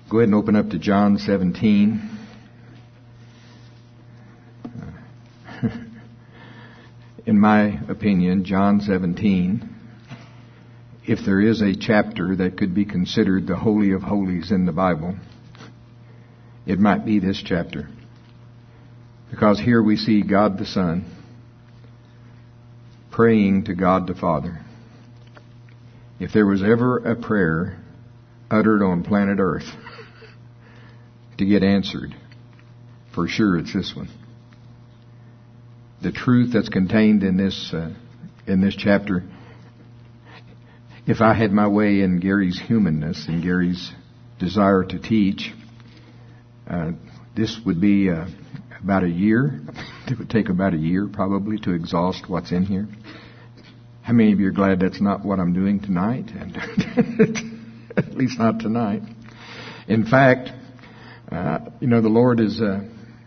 Go ahead and open up to John 17. In my opinion, John 17, if there is a chapter that could be considered the Holy of Holies in the Bible, it might be this chapter. Because here we see God the Son praying to God the Father. If there was ever a prayer uttered on planet Earth to get answered, for sure it's this one. The truth that's contained in this chapter, if I had my way in Gary's humanness and Gary's desire to teach, this would be about a year. It would take about a year probably to exhaust what's in here. How many of you are glad that's not what I'm doing tonight? And at least not tonight. In fact, the Lord is... I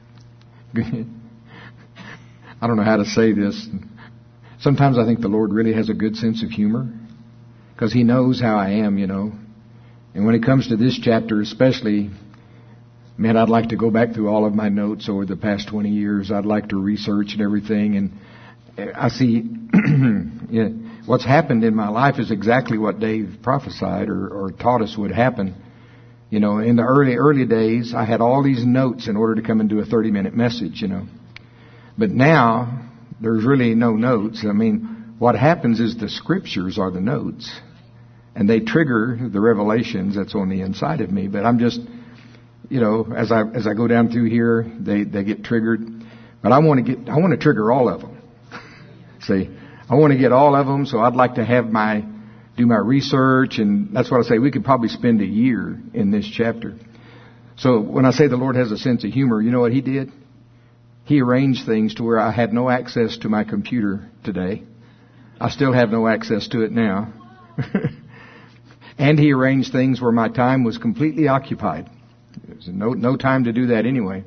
don't know how to say this. Sometimes I think the Lord really has a good sense of humor because He knows how I am, And when it comes to this chapter especially, man, I'd like to go back through all of my notes over the past 20 years. I'd like to research and everything. And I see what's happened in my life is exactly what Dave prophesied or taught us would happen. In the early days, I had all these notes in order to come and do a 30-minute message, But now, there's really no notes. I mean, what happens is the Scriptures are the notes. And they trigger the revelations that's on the inside of me. But I'm just, as I go down through here, they get triggered. But I want to trigger all of them. See, I want to get all of them, so I'd like to do my research. And that's what I say, we could probably spend a year in this chapter. So when I say the Lord has a sense of humor, you know what He did? He arranged things to where I had no access to my computer today. I still have no access to it now. And He arranged things where my time was completely occupied. There's no time to do that anyway.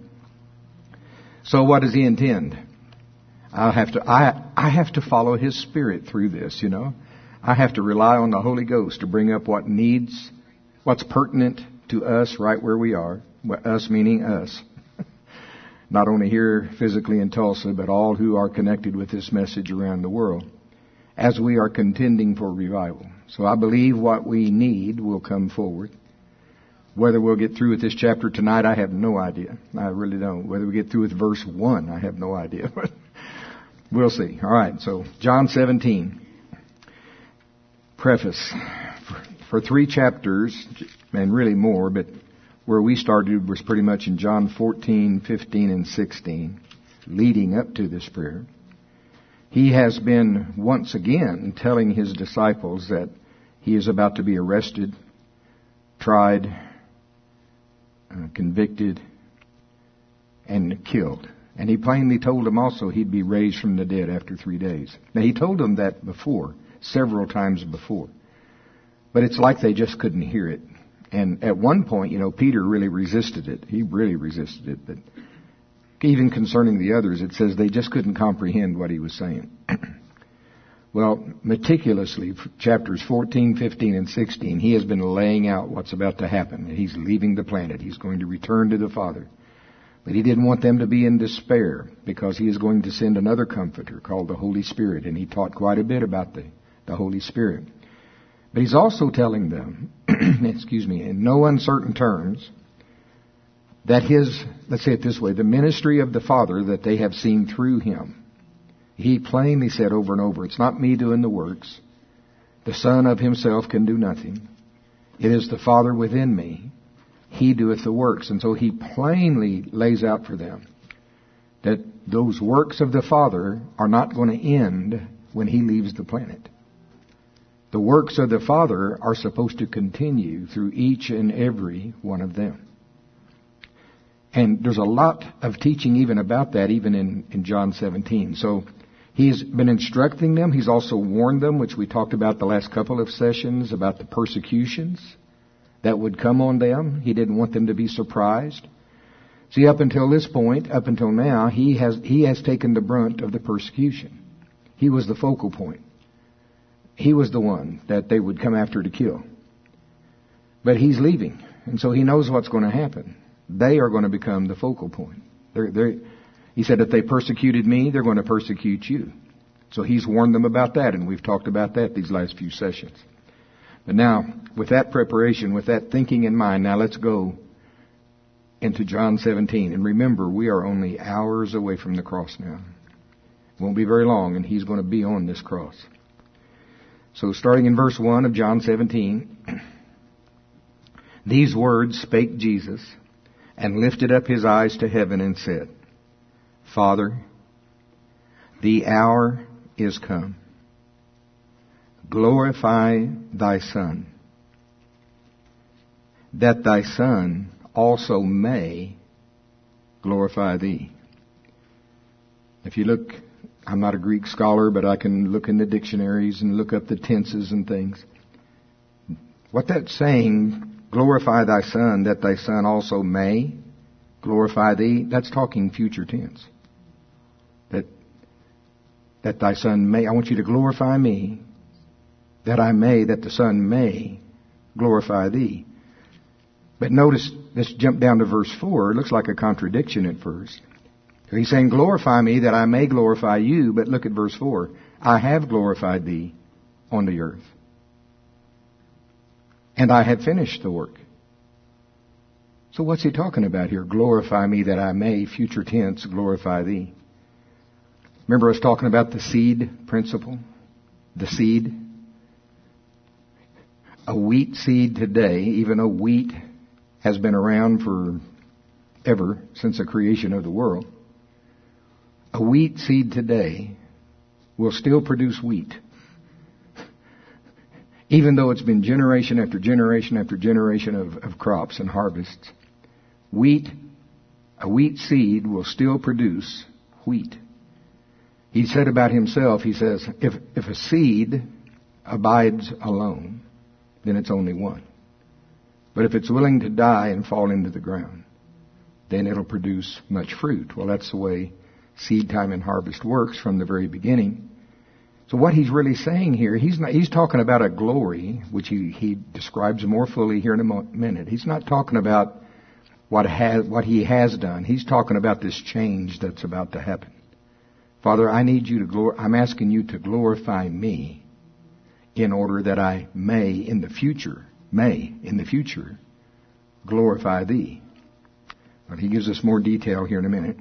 So what does He intend? I have to follow His Spirit through this, I have to rely on the Holy Ghost to bring up what's pertinent to us right where we are. Us meaning us. Not only here physically in Tulsa, but all who are connected with this message around the world, as we are contending for revival. So I believe what we need will come forward. Whether we'll get through with this chapter tonight, I have no idea. I really don't. Whether we get through with verse 1, I have no idea. We'll see. All right, so John 17. Preface. For 3 chapters, and really more, but where we started was pretty much in John 14, 15, and 16, leading up to this prayer. He has been once again telling His disciples that He is about to be arrested, tried, convicted, and killed. And He plainly told them also He'd be raised from the dead after 3 days. Now He told them that before, several times before. But it's like they just couldn't hear it. And at one point, Peter really resisted it. He really resisted it. But even concerning the others, it says they just couldn't comprehend what He was saying. Well, meticulously, chapters 14, 15, and 16, He has been laying out what's about to happen. He's leaving the planet. He's going to return to the Father. But He didn't want them to be in despair because He is going to send another Comforter called the Holy Spirit. And He taught quite a bit about the Holy Spirit. But He's also telling them, in no uncertain terms, that let's say it this way, the ministry of the Father that they have seen through Him. He plainly said over and over, it's not me doing the works. The Son of Himself can do nothing. It is the Father within me. He doeth the works. And so He plainly lays out for them that those works of the Father are not going to end when He leaves the planet. The works of the Father are supposed to continue through each and every one of them. And there's a lot of teaching even about that, even in John 17. So He's been instructing them. He's also warned them, which we talked about the last couple of sessions, about the persecutions that would come on them. He didn't want them to be surprised. See, up until this point, up until now, He has taken the brunt of the persecution. He was the focal point. He was the one that they would come after to kill. But He's leaving. And so he knows what's going to happen. They are going to become the focal point. He said, if they persecuted me, they're going to persecute you. So he's warned them about that, and we've talked about that these last few sessions. But now, with that preparation, with that thinking in mind, now let's go into John 17. And remember, we are only hours away from the cross now. It won't be very long, and he's going to be on this cross. So starting in verse 1 of John 17, these words spake Jesus, and lifted up his eyes to heaven and said, Father, the hour is come. Glorify thy Son, that thy Son also may glorify thee. If you look, I'm not a Greek scholar, but I can look in the dictionaries and look up the tenses and things. What that's saying, glorify thy Son, that thy Son also may glorify thee, that's talking future tense. That thy Son may, I want you to glorify me, that the Son may glorify thee. But notice, let's jump down to verse 4. It looks like a contradiction at first. So he's saying, glorify me that I may glorify you. But look at verse 4. I have glorified thee on the earth, and I have finished the work. So what's he talking about here? Glorify me that I may, future tense, glorify thee. Remember I was talking about the seed principle? The seed. A wheat seed today, even though wheat has been around for ever since the creation of the world, a wheat seed today will still produce wheat. Even though it's been generation after generation after generation of crops and harvests, a wheat seed will still produce wheat. He said about himself, he says, if a seed abides alone, then it's only one. But if it's willing to die and fall into the ground, then it'll produce much fruit. Well, that's the way seed time and harvest works from the very beginning. So what he's really saying here, he's talking about a glory, which he describes more fully here in a minute. He's not talking about what he has done. He's talking about this change that's about to happen. Father, I'm asking you to glorify me in order that I may in the future glorify thee. But he gives us more detail here in a minute.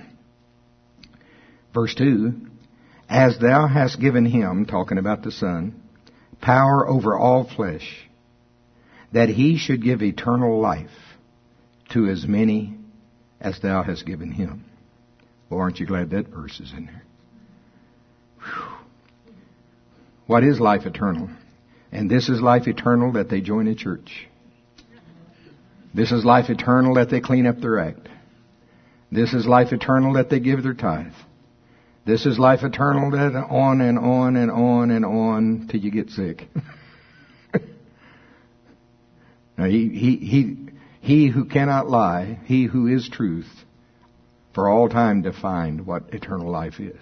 Verse 2, as thou hast given him, talking about the Son, power over all flesh, that he should give eternal life to as many as thou hast given him. Well, aren't you glad that verse is in there? Whew. What is life eternal? And this is life eternal, that they join a church. This is life eternal, that they clean up their act. This is life eternal, that they give their tithe. This is life eternal, that on and on and on and on till you get sick. Now, he who cannot lie, he who is truth, for all time defined what eternal life is.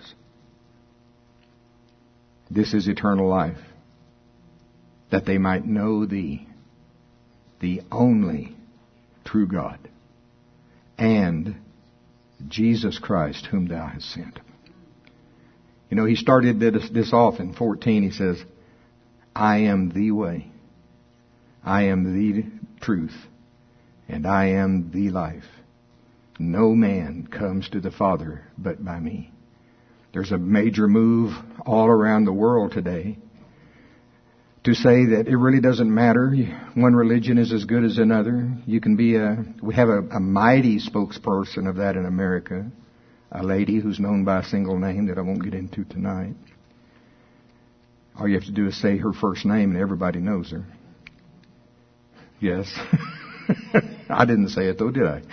This is eternal life, that they might know thee, the only true God, and Jesus Christ, whom thou hast sent. You know, he started this off in 14. He says, I am the way, I am the truth, and I am the life. No man comes to the Father but by me. There's a major move all around the world today to say that it really doesn't matter. One religion is as good as another. We have a mighty spokesperson of that in America, a lady who's known by a single name that I won't get into tonight. All you have to do is say her first name and everybody knows her. Yes. I didn't say it though, did I?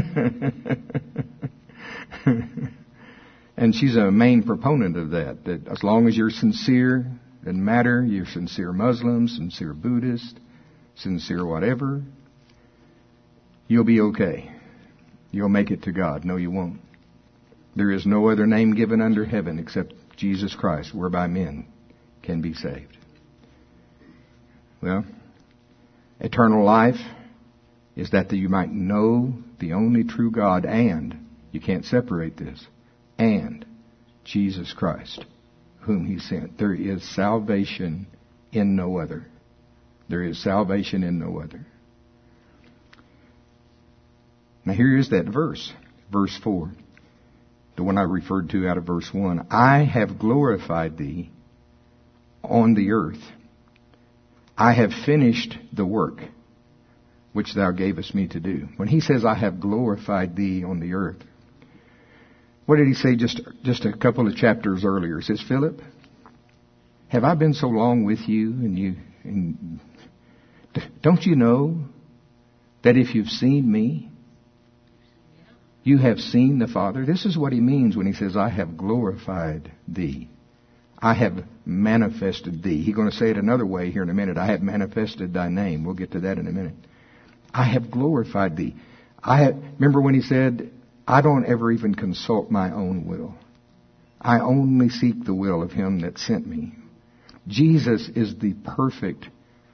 And she's a main proponent of that as long as you're sincere, doesn't matter, you're sincere Muslim, sincere Buddhist, sincere whatever, you'll be okay. You'll make it to God. No, you won't. There is no other name given under heaven except Jesus Christ, whereby men can be saved. Well, eternal life, is that you might know the only true God, and, you can't separate this, and Jesus Christ, whom He sent. There is salvation in no other. There is salvation in no other. Now here is that verse, verse 4, the one I referred to out of verse 1. I have glorified Thee on the earth. I have finished the work which Thou gavest me to do. When He says, I have glorified Thee on the earth, what did He say just a couple of chapters earlier? He says, Philip, have I been so long with you, and don't you know that if you've seen me, you have seen the Father? This is what He means when He says, I have glorified Thee. I have manifested Thee. He's going to say it another way here in a minute. I have manifested Thy name. We'll get to that in a minute. I have glorified Thee. Remember when He said, I don't ever even consult my own will. I only seek the will of Him that sent me. Jesus is the perfect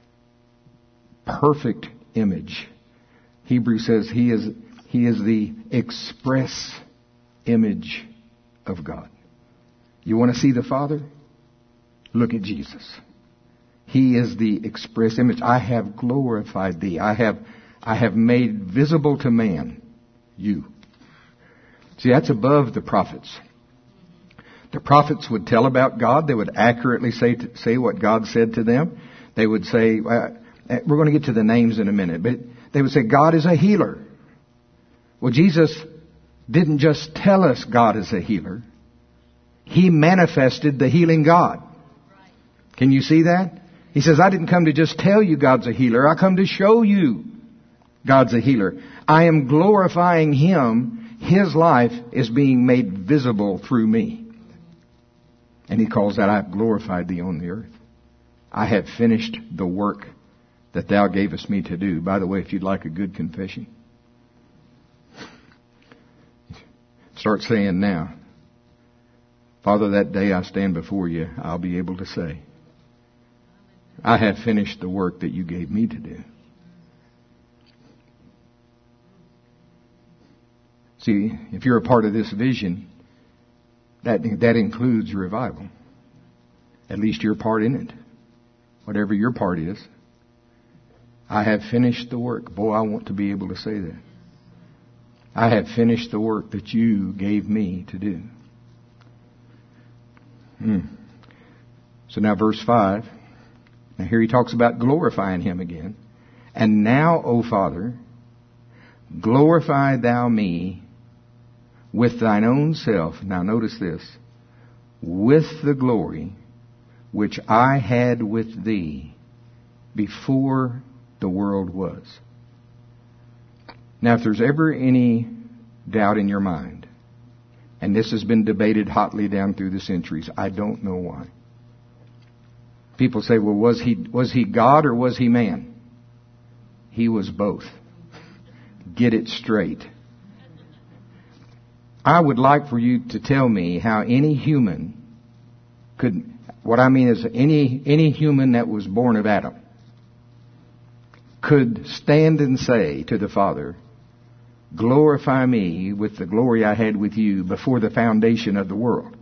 image. Hebrews says He is the express image of God. You want to see the Father? Look at Jesus. He is the express image. I have glorified Thee. I have made visible to man you. See, that's above the prophets. The prophets would tell about God. They would accurately say what God said to them. They would say, we're going to get to the names in a minute, but they would say, God is a healer. Well, Jesus didn't just tell us God is a healer. He manifested the healing God. Can you see that? He says, I didn't come to just tell you God's a healer. I come to show you God's a healer. I am glorifying Him. His life is being made visible through me. And He calls that, I have glorified Thee on the earth. I have finished the work that Thou gavest me to do. By the way, if you'd like a good confession, start saying now, Father, that day I stand before You, I'll be able to say, I have finished the work that You gave me to do. See, if you're a part of this vision, that includes revival. At least your part in it. Whatever your part is. I have finished the work. Boy, I want to be able to say that. I have finished the work that You gave me to do. So now verse 5. Now here he talks about glorifying Him again. And now, O Father, glorify Thou me with Thine own self. Now notice this. With the glory which I had with Thee before the world was. Now if there's ever any doubt in your mind, and this has been debated hotly down through the centuries, I don't know why. People say, well, was he God or was He man? He was both. Get it straight. I would like for you to tell me how any human could, what I mean is any human that was born of Adam could stand and say to the Father, glorify me with the glory I had with You before the foundation of the world.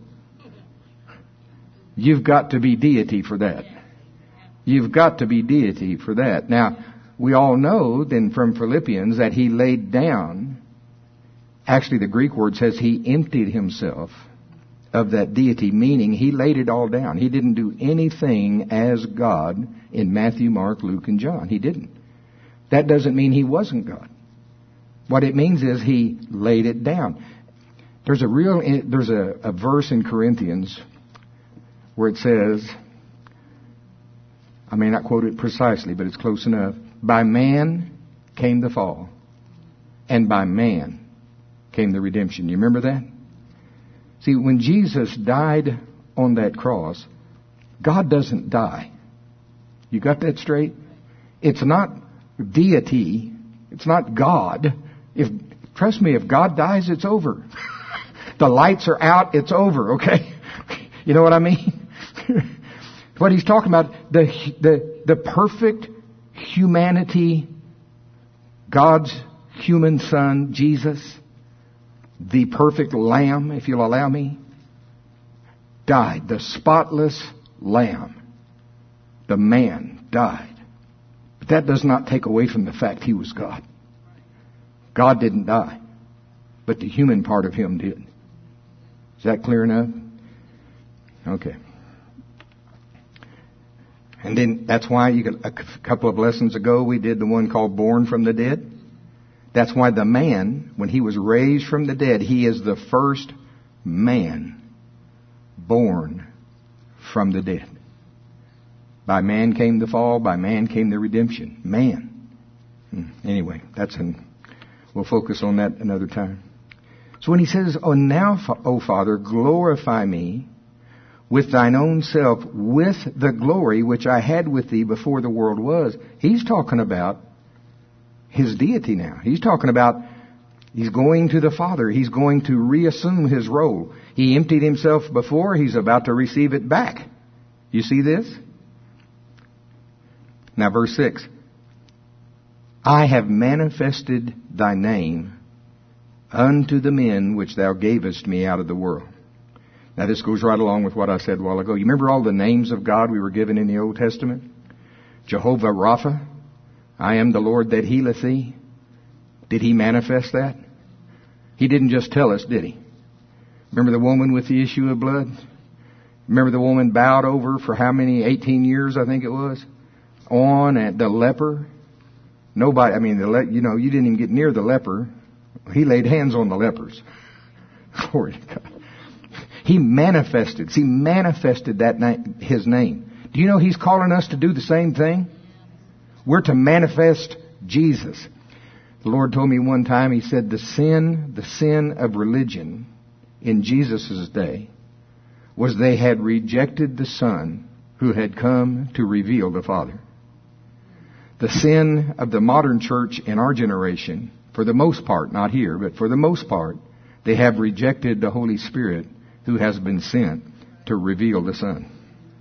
You've got to be deity for that. You've got to be deity for that. Now, we all know then from Philippians that He laid down, actually the Greek word says He emptied Himself of that deity, meaning He laid it all down. He didn't do anything as God in Matthew, Mark, Luke, and John. He didn't. That doesn't mean He wasn't God. What it means is He laid it down. There's a verse in Corinthians where it says, I may not quote it precisely, but it's close enough. By man came the fall, and by man came the redemption. You remember that? See, when Jesus died on that cross, God doesn't die. You got that straight? It's not deity. It's not God. Trust me, if God dies, it's over. The lights are out, it's over, okay? You know what I mean? What he's talking about, the perfect humanity God's human Son, Jesus, the perfect Lamb, if you'll allow me, died. The spotless Lamb. The man died. But that does not take away from the fact He was God. God didn't die, but the human part of Him did. Is that clear enough? Okay. And then that's why a couple of lessons ago we did the one called Born from the Dead. That's why the man, when he was raised from the dead, he is the first man born from the dead. By man came the fall, by man came the redemption. Man. Anyway, we'll focus on that another time. So when he says, "Oh now, O Father, glorify me with thine own self, with the glory which I had with thee before the world was," he's talking about His deity now. He's talking about He's going to the Father. He's going to reassume His role. He emptied Himself before. He's about to receive it back. You see this? Now verse 6. "I have manifested thy name unto the men which thou gavest me out of the world." Now this goes right along with what I said a while ago. You remember all the names of God we were given in the Old Testament? Jehovah Rapha, I am the Lord that healeth thee. Did He manifest that? He didn't just tell us, did He? Remember the woman with the issue of blood? Remember the woman bowed over for how many? 18 years, I think it was. On at the leper. Nobody, you didn't even get near the leper. He laid hands on the lepers. Glory to God. He manifested His name. Do you know He's calling us to do the same thing? We're to manifest Jesus. The Lord told me one time, He said, the sin of religion in Jesus' day was they had rejected the Son who had come to reveal the Father. The sin of the modern church in our generation, for the most part, not here, but for the most part, they have rejected the Holy Spirit who has been sent to reveal the Son.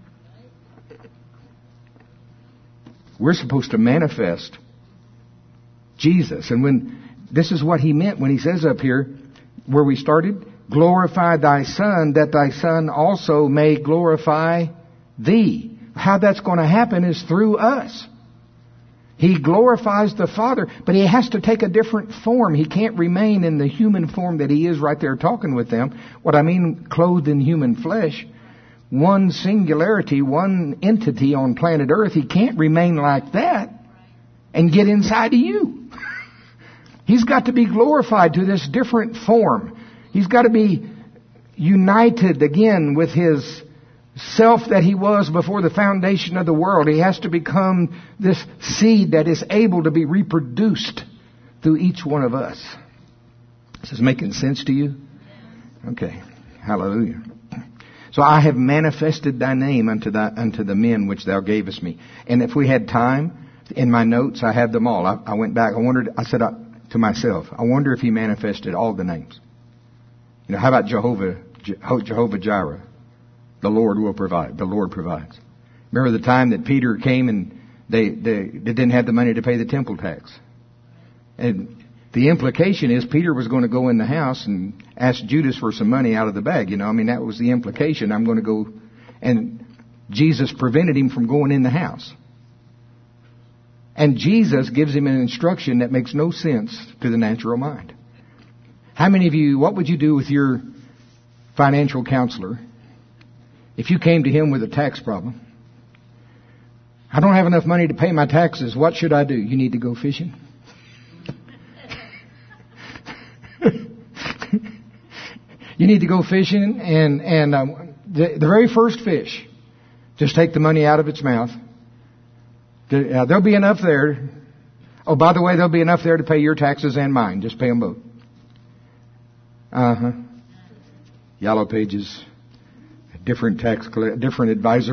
We're supposed to manifest Jesus. And this is what He meant when He says up here, where we started, "Glorify thy Son, that thy Son also may glorify thee." How that's going to happen is through us. He glorifies the Father, but He has to take a different form. He can't remain in the human form that He is right there talking with them. What I mean, clothed in human flesh. One singularity, one entity on planet Earth. He can't remain like that and get inside of you. He's got to be glorified to this different form. He's got to be united again with His self that He was before the foundation of the world. He has to become this seed that is able to be reproduced through each one of us. Is this making sense to you? Okay. Hallelujah. So I have manifested thy name unto the men which thou gavest me. And if we had time, in my notes, I have them all. I went back. I said to myself, I wonder if He manifested all the names. How about Jehovah Jireh? The Lord will provide. The Lord provides. Remember the time that Peter came and they didn't have the money to pay the temple tax. And the implication is Peter was going to go in the house and ask Judas for some money out of the bag. That was the implication. I'm going to go. And Jesus prevented him from going in the house. And Jesus gives him an instruction that makes no sense to the natural mind. How many of you, what would you do with your financial counselor if you came to him with a tax problem? I don't have enough money to pay my taxes. What should I do? You need to go fishing. You need to go fishing and the very first fish, just take the money out of its mouth. There'll be enough there. Oh, by the way, there'll be enough there to pay your taxes and mine. Just pay them both. Yellow Pages, different advisor.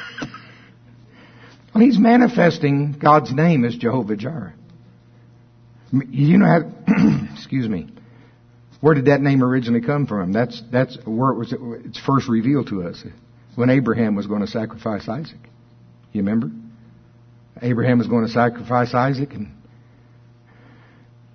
Well, he's manifesting God's name as Jehovah Jireh. You know how, excuse me, where did that name originally come from? That's where it's first revealed to us. When Abraham was going to sacrifice Isaac. You remember? Abraham was going to sacrifice Isaac, and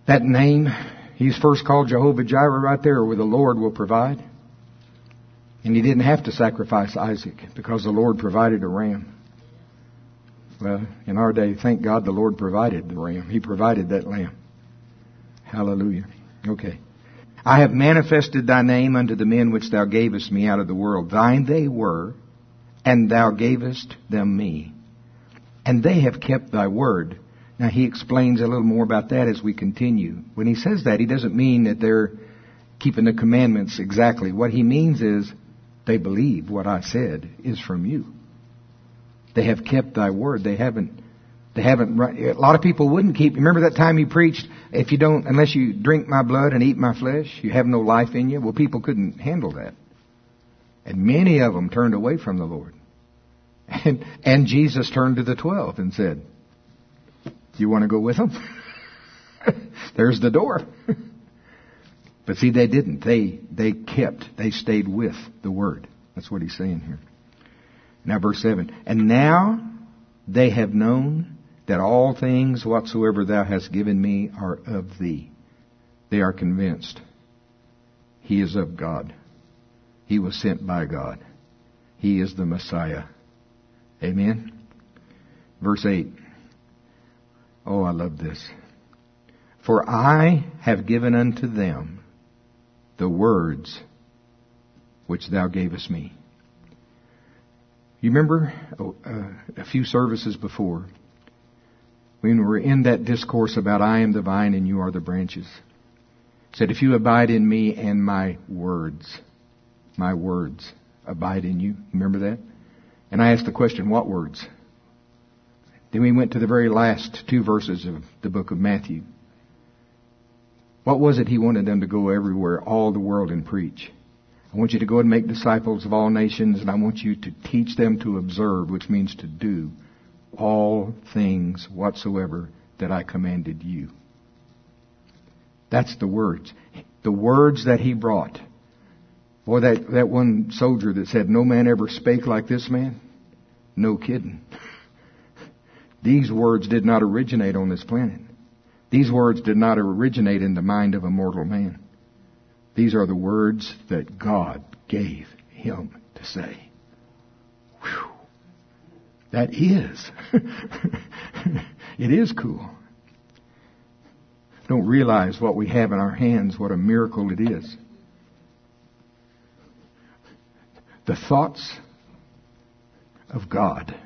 That name, he's first called Jehovah Jireh right there, where the Lord will provide. And he didn't have to sacrifice Isaac because the Lord provided a ram. Well, in our day, thank God the Lord provided the ram. He provided that lamb. Hallelujah. Okay. I have manifested thy name unto the men which thou gavest me out of the world. Thine they were, and thou gavest them me. And they have kept thy word. Now he explains a little more about that as we continue. When he says that, he doesn't mean that they're keeping the commandments exactly. What he means is they believe what I said is from you. They have kept thy word. They haven't, a lot of people wouldn't keep. Remember that time he preached, unless you drink my blood and eat my flesh, you have no life in you? Well, people couldn't handle that. And many of them turned away from the Lord. And Jesus turned to the 12 and said, you want to go with them? There's the door. But see, they didn't. They stayed with the word. That's what he's saying here. Now verse 7. And now they have known that all things whatsoever thou hast given me are of thee. They are convinced. He is of God. He was sent by God. He is the Messiah. Amen. Verse 8. Oh, I love this. For I have given unto them the words which thou gavest me. You remember a few services before, when we were in that discourse about I am the vine and you are the branches. It said, if you abide in me and my words abide in you. Remember that? And I asked the question, what words? Then we went to the very last 2 verses of the book of Matthew. What was it he wanted them to go everywhere, all the world, and preach? I want you to go and make disciples of all nations, and I want you to teach them to observe, which means to do, all things whatsoever that I commanded you. That's the words. The words that he brought. Boy, that one soldier that said, no man ever spake like this man. No kidding. These words did not originate on this planet. These words did not originate in the mind of a mortal man. These are the words that God gave him to say. Whew. That is. It is cool. Don't realize what we have in our hands, what a miracle it is. The thoughts of God.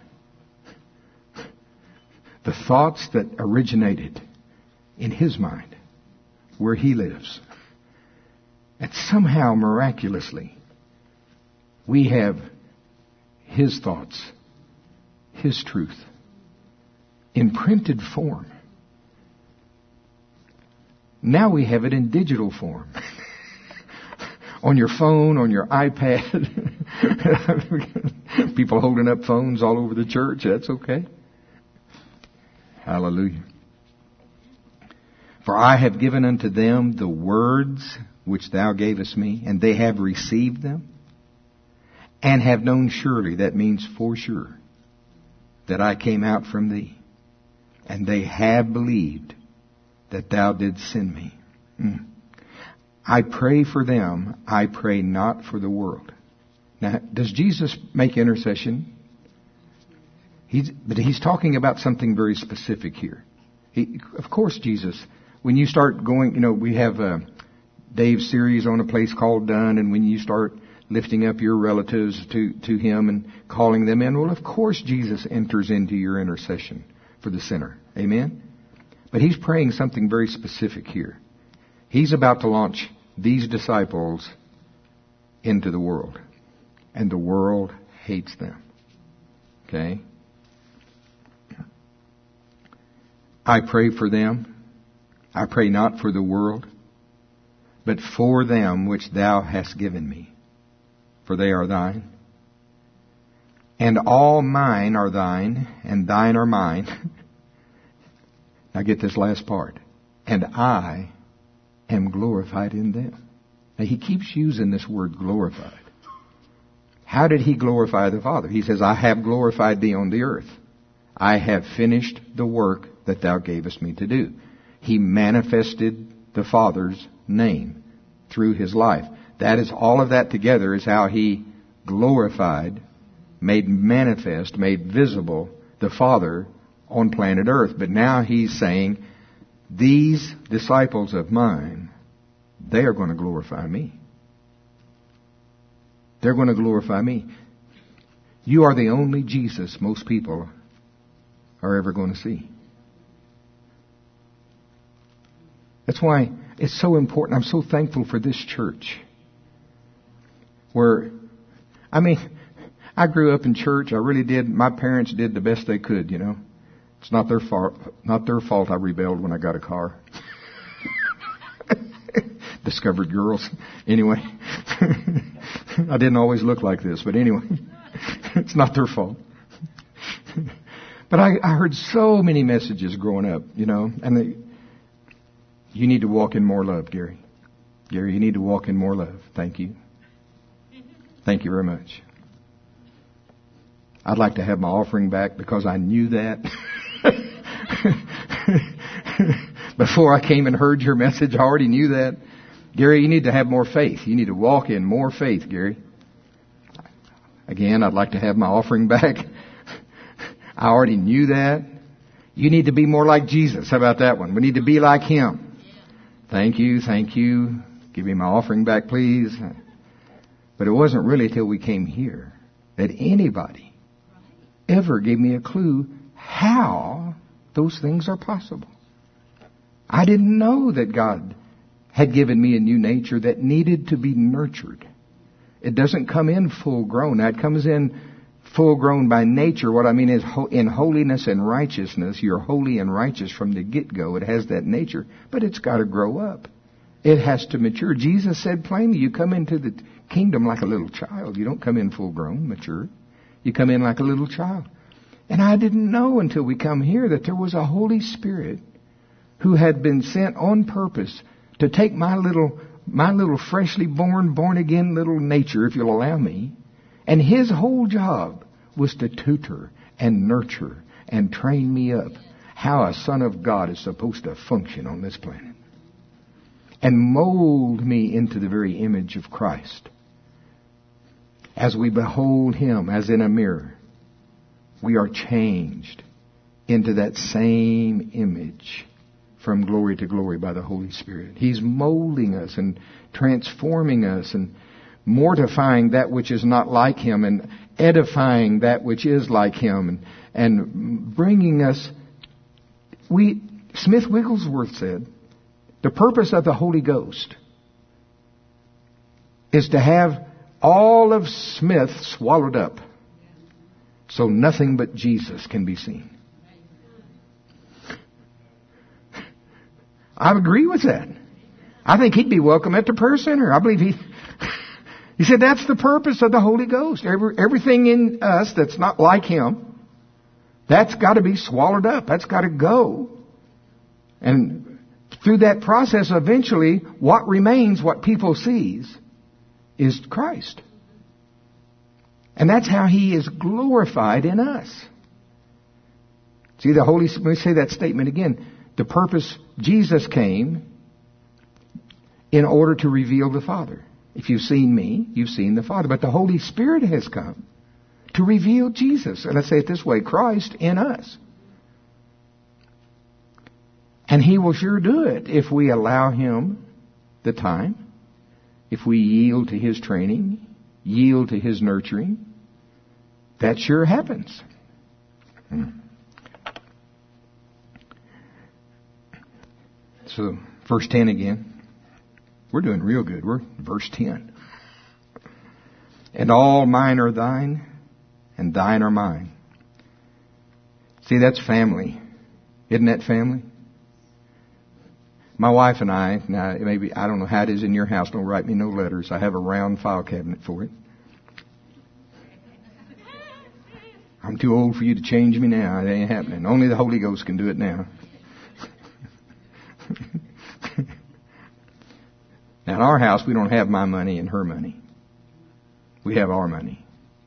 The thoughts that originated in His mind, where He lives. And somehow, miraculously, we have His thoughts, His truth, in printed form. Now we have it in digital form. On your phone, on your iPad. People holding up phones all over the church. That's okay. Hallelujah. For I have given unto them the words which thou gavest me, and they have received them, and have known surely, that means for sure, that I came out from thee, and they have believed that thou didst send me. I pray for them, I pray not for the world. Now, does Jesus make intercession? But he's talking about something very specific here. Of course, Jesus, when you start going, we have Dave's series on a place called Done, and when you start lifting up your relatives to Him and calling them in, well, of course Jesus enters into your intercession for the sinner. Amen? But He's praying something very specific here. He's about to launch these disciples into the world. And the world hates them. Okay? I pray for them. I pray not for the world, but for them which thou hast given me. For they are thine. And all mine are thine, and thine are mine. Now get this last part. And I am glorified in them. Now he keeps using this word glorified. How did he glorify the Father? He says, I have glorified thee on the earth. I have finished the work that thou gavest me to do. He manifested the Father's name through His life. That is, all of that together is how He glorified, made manifest, made visible the Father on planet Earth. But now He's saying, these disciples of mine, they are going to glorify me. They're going to glorify me. You are the only Jesus most people are ever going to see. That's why it's so important. I'm so thankful for this church. I grew up in church. I really did. My parents did the best they could, It's not their fault. Not their fault I rebelled when I got a car. Discovered girls. Anyway. I didn't always look like this, but anyway. It's not their fault. But I heard so many messages growing up, and you need to walk in more love, Gary. Gary, you need to walk in more love. Thank you. Thank you very much. I'd like to have my offering back because I knew that. Before I came and heard your message, I already knew that. Gary, you need to have more faith. You need to walk in more faith, Gary. Again, I'd like to have my offering back. I already knew that. You need to be more like Jesus. How about that one? We need to be like Him. Thank you, thank you. Give me my offering back, please. But it wasn't really till we came here that anybody ever gave me a clue how those things are possible. I didn't know that God had given me a new nature that needed to be nurtured. It doesn't come in full grown. That comes in full grown by nature. What I mean is in holiness and righteousness. You're holy and righteous from the get-go. It has that nature. But it's got to grow up. It has to mature. Jesus said plainly, you come into the kingdom like a little child. You don't come in full grown, mature. You come in like a little child. And I didn't know until we come here that there was a Holy Spirit who had been sent on purpose to take my little freshly born again little nature, if you'll allow me. And His whole job was to tutor and nurture and train me up how a son of God is supposed to function on this planet. And mold me into the very image of Christ. As we behold Him as in a mirror, we are changed into that same image from glory to glory by the Holy Spirit. He's molding us and transforming us and mortifying that which is not like Him and edifying that which is like Him and bringing us. Smith Wigglesworth said, the purpose of the Holy Ghost is to have all of Smith swallowed up so nothing but Jesus can be seen. I agree with that. I think he'd be welcome at the prayer center. I believe he said that's the purpose of the Holy Ghost. Everything in us that's not like Him, that's got to be swallowed up. That's got to go. And through that process, eventually, what remains, what people sees, is Christ. And that's how He is glorified in us. See, let me say that statement again. The purpose, Jesus came in order to reveal the Father. If you've seen me, you've seen the Father. But the Holy Spirit has come to reveal Jesus. And let's say it this way, Christ in us. And He will sure do it if we allow Him the time, if we yield to His training, yield to His nurturing. That sure happens. So, verse 10 again. We're doing real good. We're verse 10. And all mine are thine, and thine are mine. See, that's family. Isn't that family? My wife and I, now maybe, I don't know how it is in your house, don't write me no letters. I have a round file cabinet for it. I'm too old for you to change me now. It ain't happening. Only the Holy Ghost can do it now. Now, in our house, we don't have my money and her money. We have our money.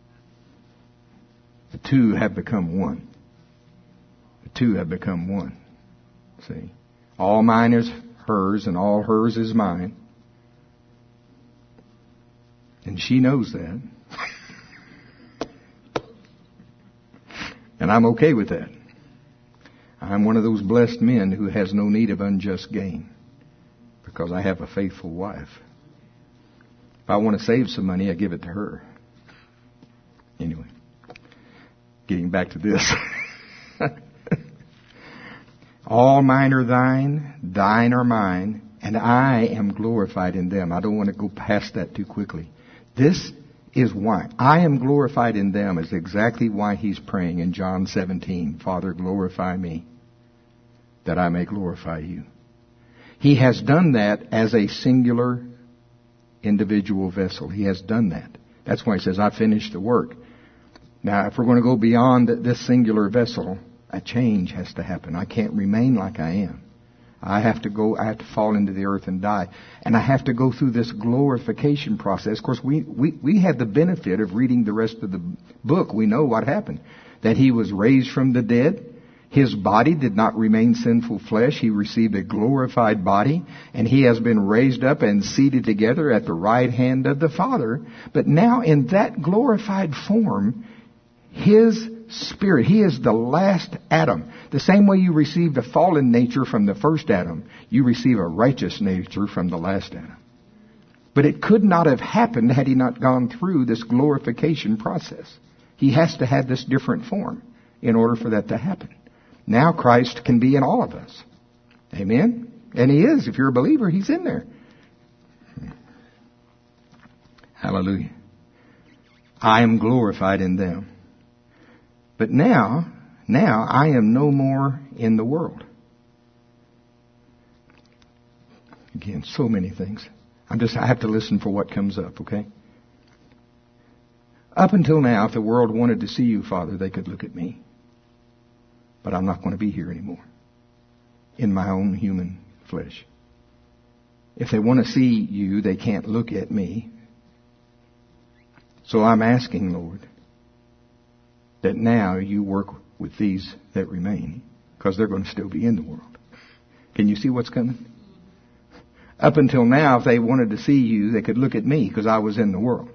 The two have become one. The two have become one. See? All mine is hers, and all hers is mine. And she knows that. And I'm okay with that. I'm one of those blessed men who has no need of unjust gain because I have a faithful wife. If I want to save some money, I give it to her. Anyway, getting back to this. All mine are thine, thine are mine, and I am glorified in them. I don't want to go past that too quickly. This is why. I am glorified in them is exactly why he's praying in John 17. Father, glorify me, that I may glorify you. He has done that as a singular individual vessel. He has done that. That's why he says, I finished the work. Now, if we're going to go beyond this singular vessel, a change has to happen. I can't remain like I am. I have to fall into the earth and die. And I have to go through this glorification process. Of course, we have the benefit of reading the rest of the book. We know what happened. That he was raised from the dead. His body did not remain sinful flesh. He received a glorified body. And he has been raised up and seated together at the right hand of the Father. But now in that glorified form, his Spirit, he is the last Adam. The same way you received a fallen nature from the first Adam, you receive a righteous nature from the last Adam. But it could not have happened had he not gone through this glorification process. He has to have this different form in order for that to happen. Now Christ can be in all of us. Amen? And he is. If you're a believer, he's in there. Hallelujah. I am glorified in them. But now I am no more in the world. Again, so many things. I have to listen for what comes up, okay? Up until now, if the world wanted to see you, Father, they could look at me. But I'm not going to be here anymore. In my own human flesh. If they want to see you, they can't look at me. So I'm asking, Lord, that now you work with these that remain, because they're going to still be in the world. Can you see what's coming? Up until now, if they wanted to see you, they could look at me because I was in the world.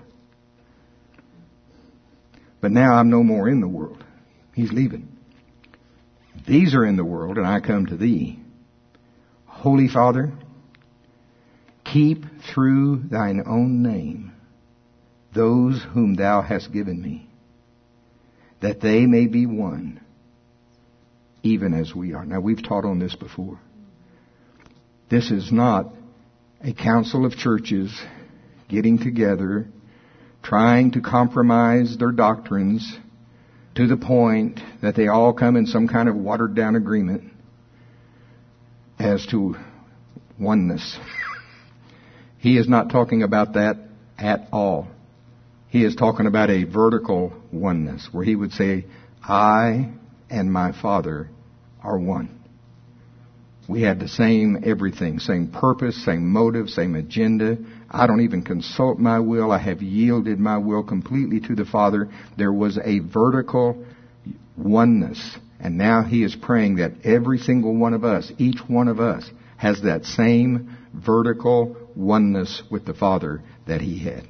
But now I'm no more in the world. He's leaving. These are in the world, and I come to thee. Holy Father, keep through thine own name those whom thou hast given me, that they may be one, even as we are. Now, we've taught on this before. This is not a council of churches getting together, trying to compromise their doctrines to the point that they all come in some kind of watered-down agreement as to oneness. He is not talking about that at all. He is talking about a vertical oneness, where he would say, I and my Father are one. We had the same everything, same purpose, same motive, same agenda. I don't even consult my will. I have yielded my will completely to the Father. There was a vertical oneness. And now he is praying that every single one of us, each one of us, has that same vertical oneness with the Father that he had.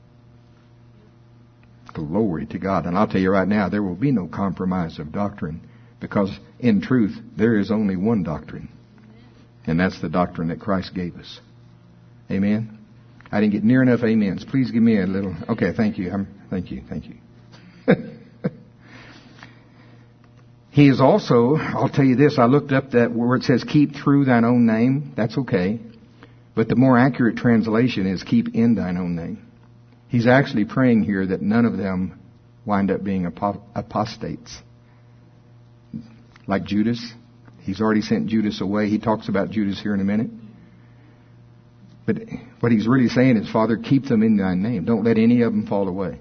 Glory to God. And I'll tell you right now, there will be no compromise of doctrine, because in truth, there is only one doctrine. And that's the doctrine that Christ gave us. Amen? I didn't get near enough amens. Please give me a little. Okay, thank you. Thank you. He is also, I'll tell you this, I looked up that where it says keep through thine own name. That's okay. But the more accurate translation is keep in thine own name. He's actually praying here that none of them wind up being apostates. Like Judas. He's already sent Judas away. He talks about Judas here in a minute. But what he's really saying is, Father, keep them in thy name. Don't let any of them fall away.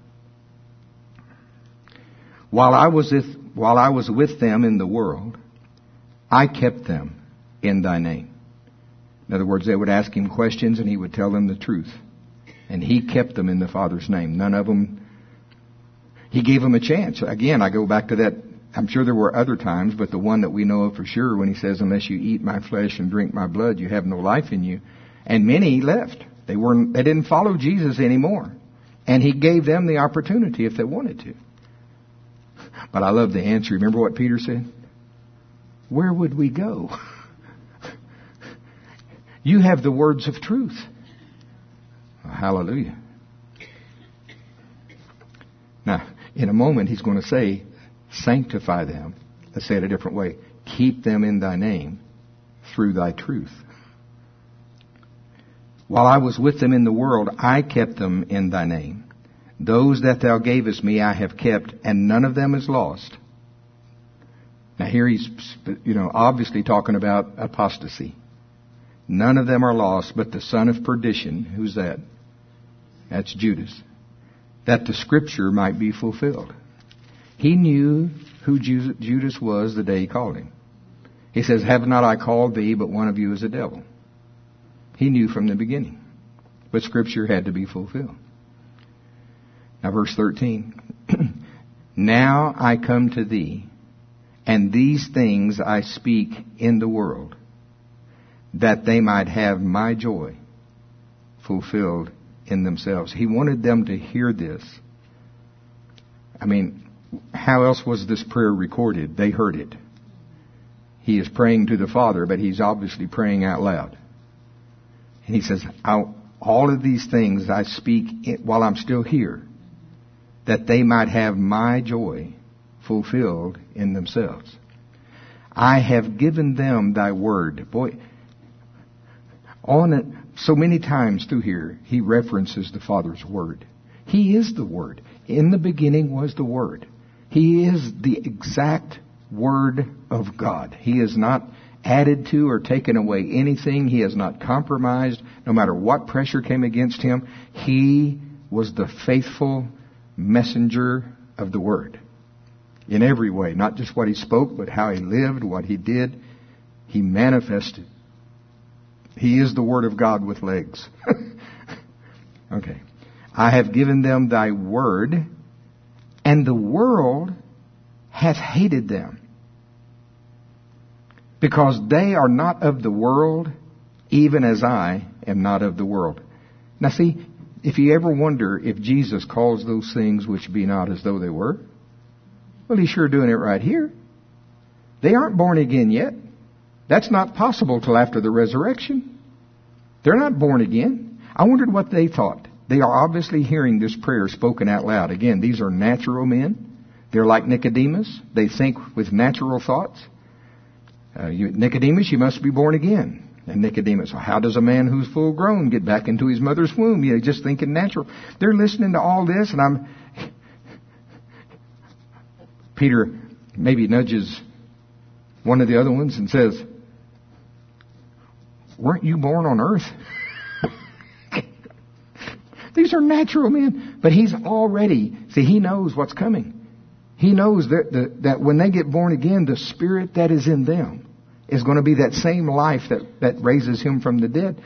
While I was with them in the world, I kept them in thy name. In other words, they would ask him questions and he would tell them the truth. And he kept them in the Father's name. None of them, he gave them a chance. Again, I go back to that I'm sure there were other times, but the one that we know of for sure when he says, unless you eat my flesh and drink my blood, you have no life in you. And many left. They didn't follow Jesus anymore. And he gave them the opportunity if they wanted to. But I love the answer. Remember what Peter said? Where would we go? You have the words of truth. Hallelujah. Now, in a moment, he's going to say, sanctify them. Let's say it a different way. Keep them in thy name through thy truth. While I was with them in the world, I kept them in thy name. Those that thou gavest me I have kept, and none of them is lost. Now here he's, obviously talking about apostasy. None of them are lost, but the son of perdition. Who's that? That's Judas. That the scripture might be fulfilled. He knew who Judas was the day he called him. He says, have not I called thee, but one of you is a devil. He knew from the beginning. But scripture had to be fulfilled. Now verse 13. Now I come to thee, and these things I speak in the world, that they might have my joy fulfilled in themselves. He wanted them to hear this. I mean, how else was this prayer recorded? They heard it. He is praying to the Father, but he's obviously praying out loud. And he says, all of these things I speak while I'm still here, that they might have my joy fulfilled in themselves. I have given them thy word. Boy, on it, so many times through here, he references the Father's word. He is the word. In the beginning was the word. He is the exact word of God. He is not added to or taken away anything. He has not compromised. No matter what pressure came against him, he was the faithful messenger of the word. In every way, not just what he spoke, but how he lived, what he did, he manifested. He is the word of God with legs. Okay. I have given them thy word, and the world hath hated them, because they are not of the world, even as I am not of the world. Now see, if you ever wonder if Jesus calls those things which be not as though they were, well, he's sure doing it right here. They aren't born again yet. That's not possible till after the resurrection. They're not born again. I wondered what they thought. They are obviously hearing this prayer spoken out loud. Again, these are natural men. They're like Nicodemus. They think with natural thoughts. Nicodemus, you must be born again. And Nicodemus, how does a man who's full grown get back into his mother's womb? You're just thinking natural. They're listening to all this, and Peter maybe nudges one of the other ones and says, weren't you born on earth? These are natural men. But he's already, he knows what's coming. He knows that when they get born again, the spirit that is in them is going to be that same life that raises him from the dead.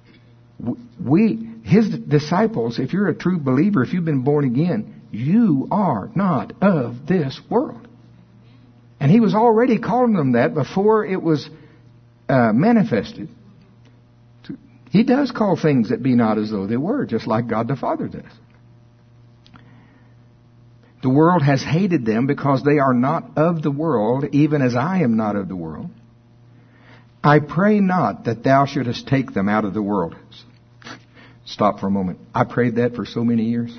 His disciples, if you're a true believer, if you've been born again, you are not of this world. And he was already calling them that before it was manifested. He does call things that be not as though they were, just like God the Father does. The world has hated them because they are not of the world, even as I am not of the world. I pray not that thou shouldest take them out of the world. Stop for a moment. I prayed that for so many years.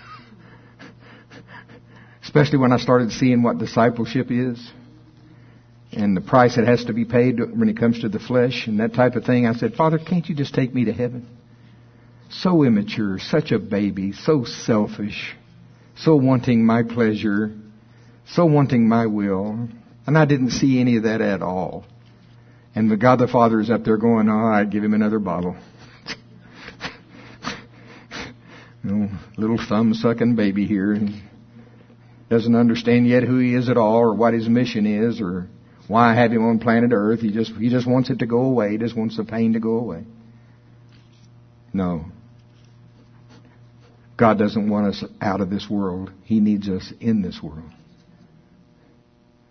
Especially when I started seeing what discipleship is. And the price that has to be paid when it comes to the flesh and that type of thing. I said, Father, can't you just take me to heaven? So immature, such a baby, so selfish, so wanting my pleasure, so wanting my will. And I didn't see any of that at all. And the God the Father is up there going, oh, I'd give him another bottle. Little thumb-sucking baby here. He doesn't understand yet who he is at all or what his mission is or why I have him on planet Earth. He just wants it to go away. He just wants the pain to go away. No. God doesn't want us out of this world. He needs us in this world.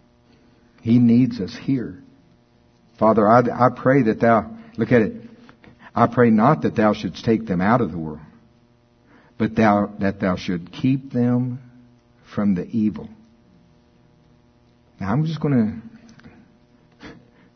He needs us here. Father, I pray that Thou, look at it, I pray not that Thou shouldst take them out of the world, but that Thou should keep them from the evil. Now I'm just going to...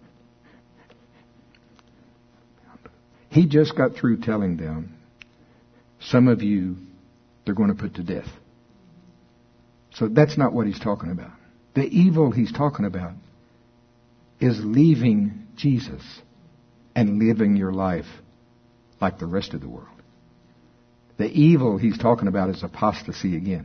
He just got through telling them, some of you, they're going to put to death. So that's not what He's talking about. The evil He's talking about is leaving Jesus and living your life like the rest of the world. The evil He's talking about is apostasy again.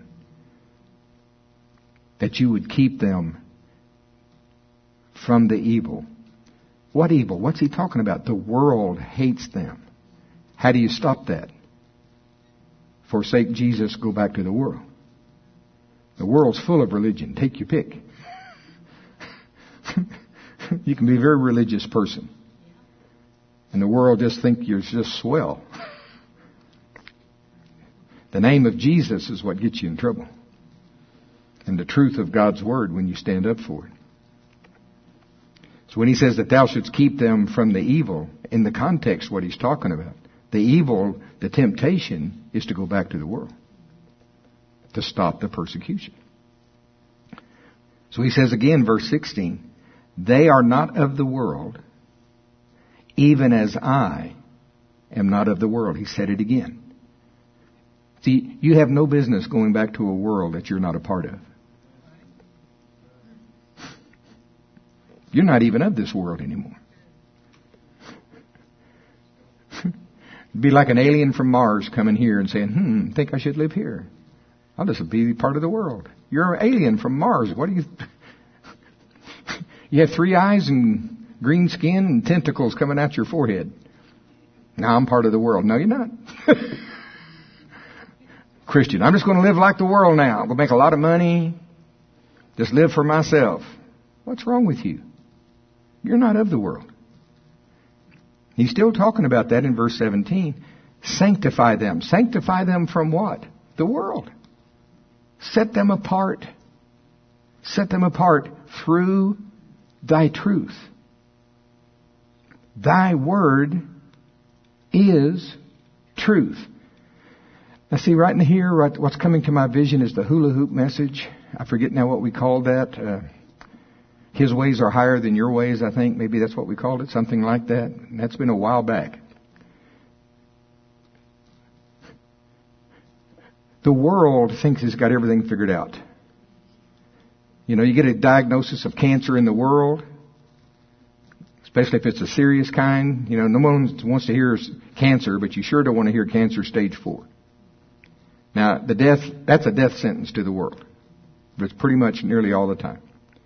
That you would keep them from the evil. What evil? What's He talking about? The world hates them. How do you stop that? Forsake Jesus, go back to the world. The world's full of religion. Take your pick. You can be a very religious person. And the world just think you're just swell. The name of Jesus is what gets you in trouble. And the truth of God's Word when you stand up for it. So when He says that thou shouldst keep them from the evil, in the context what He's talking about, the evil, the temptation, is to go back to the world. To stop the persecution. So He says again, verse 16, they are not of the world, even as I am not of the world. He said it again. See, you have no business going back to a world that you're not a part of. You're not even of this world anymore. It'd be like an alien from Mars coming here and saying, think I should live here. I'll just be part of the world. You're an alien from Mars. What do you... You have 3 eyes and green skin and tentacles coming out your forehead. Now I'm part of the world. No, you're not. Christian, I'm just going to live like the world now. I'm going to make a lot of money. Just live for myself. What's wrong with you? You're not of the world. He's still talking about that in verse 17. Sanctify them. Sanctify them from what? The world. Set them apart. Set them apart through Thy truth. Thy word is truth. Now see, right in here, what's coming to my vision is the hula hoop message. I forget now what we called that. His ways are higher than your ways, I think. Maybe that's what we called it, something like that. And that's been a while back. The world thinks it's got everything figured out. You know, you get a diagnosis of cancer in the world, especially if it's a serious kind. You know, no one wants to hear cancer, but you sure don't want to hear cancer stage 4. Now, that's a death sentence to the world. But it's pretty much nearly all the time.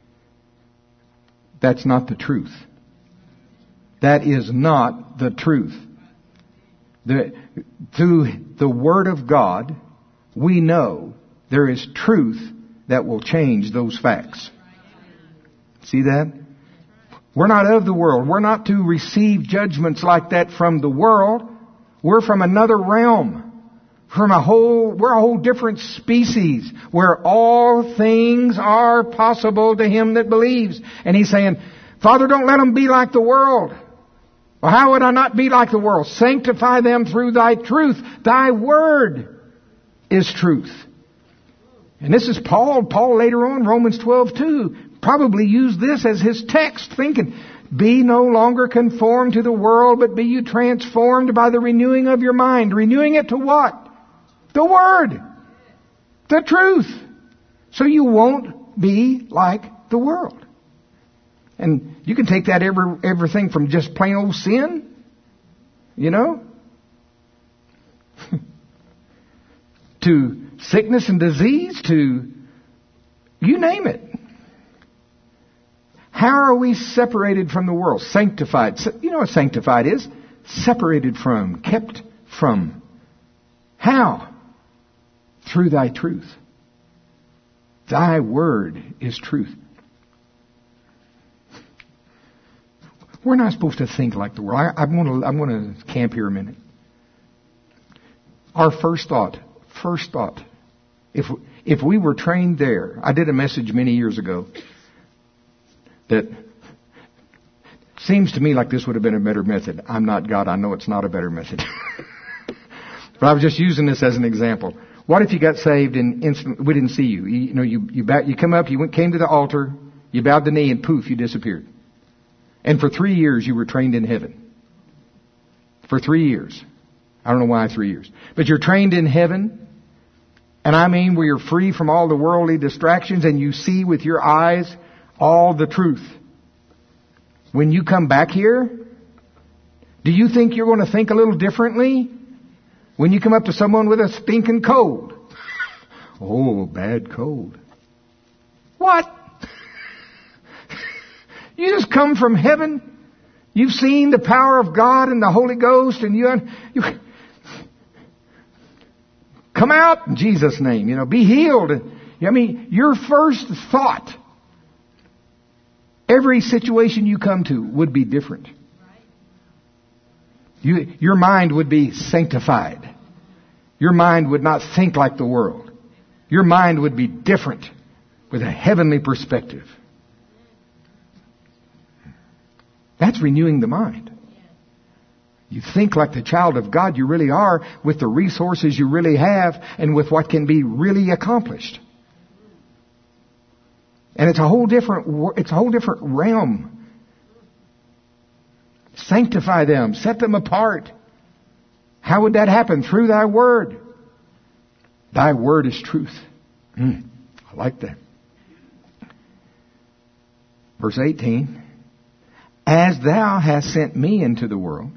That's not the truth. That is not the truth. Through the Word of God, we know there is truth that will change those facts. See that? We're not of the world. We're not to receive judgments like that from the world. We're from another realm. We're a whole different species where all things are possible to him that believes. And He's saying, Father, don't let them be like the world. Well, how would I not be like the world? Sanctify them through Thy truth. Thy word is truth. And this is Paul. Paul later on, Romans 12:2, probably used this as his text, thinking, be no longer conformed to the world, but be you transformed by the renewing of your mind. Renewing it to what? The Word. The truth. So you won't be like the world. And you can take that everything from just plain old sin, you know, to sickness and disease, to you name it. How are we separated from the world? Sanctified. You know what sanctified is? Separated from, kept from. How? Through Thy truth. Thy word is truth. We're not supposed to think like the world. I'm going to camp here a minute. Our first thought, if we were trained there, I did a message many years ago. that seems to me like this would have been a better method. I'm not God. I know it's not a better method. But I was just using this as an example. What if you got saved and instantly we didn't see you? You come up, came to the altar, you bowed the knee, and poof, you disappeared. And for 3 years you were trained in heaven. For 3 years. I don't know why 3 years. But you're trained in heaven. And I mean where you're free from all the worldly distractions and you see with your eyes all the truth. When you come back here, do you think you're going to think a little differently? When you come up to someone with a stinking cold. Oh, bad cold. What? You just come from heaven. You've seen the power of God and the Holy Ghost, and you come out in Jesus' name. Be healed. I mean, your first thought, every situation you come to would be different. Your mind would be sanctified. Your mind would not think like the world. Your mind would be different with a heavenly perspective. That's renewing the mind. You think like the child of God you really are, with the resources you really have, and with what can be really accomplished. And it's a whole different realm. Sanctify them. Set them apart. How would that happen? Through Thy Word. Thy Word is truth. I like that. Verse 18. As Thou hast sent me into the world,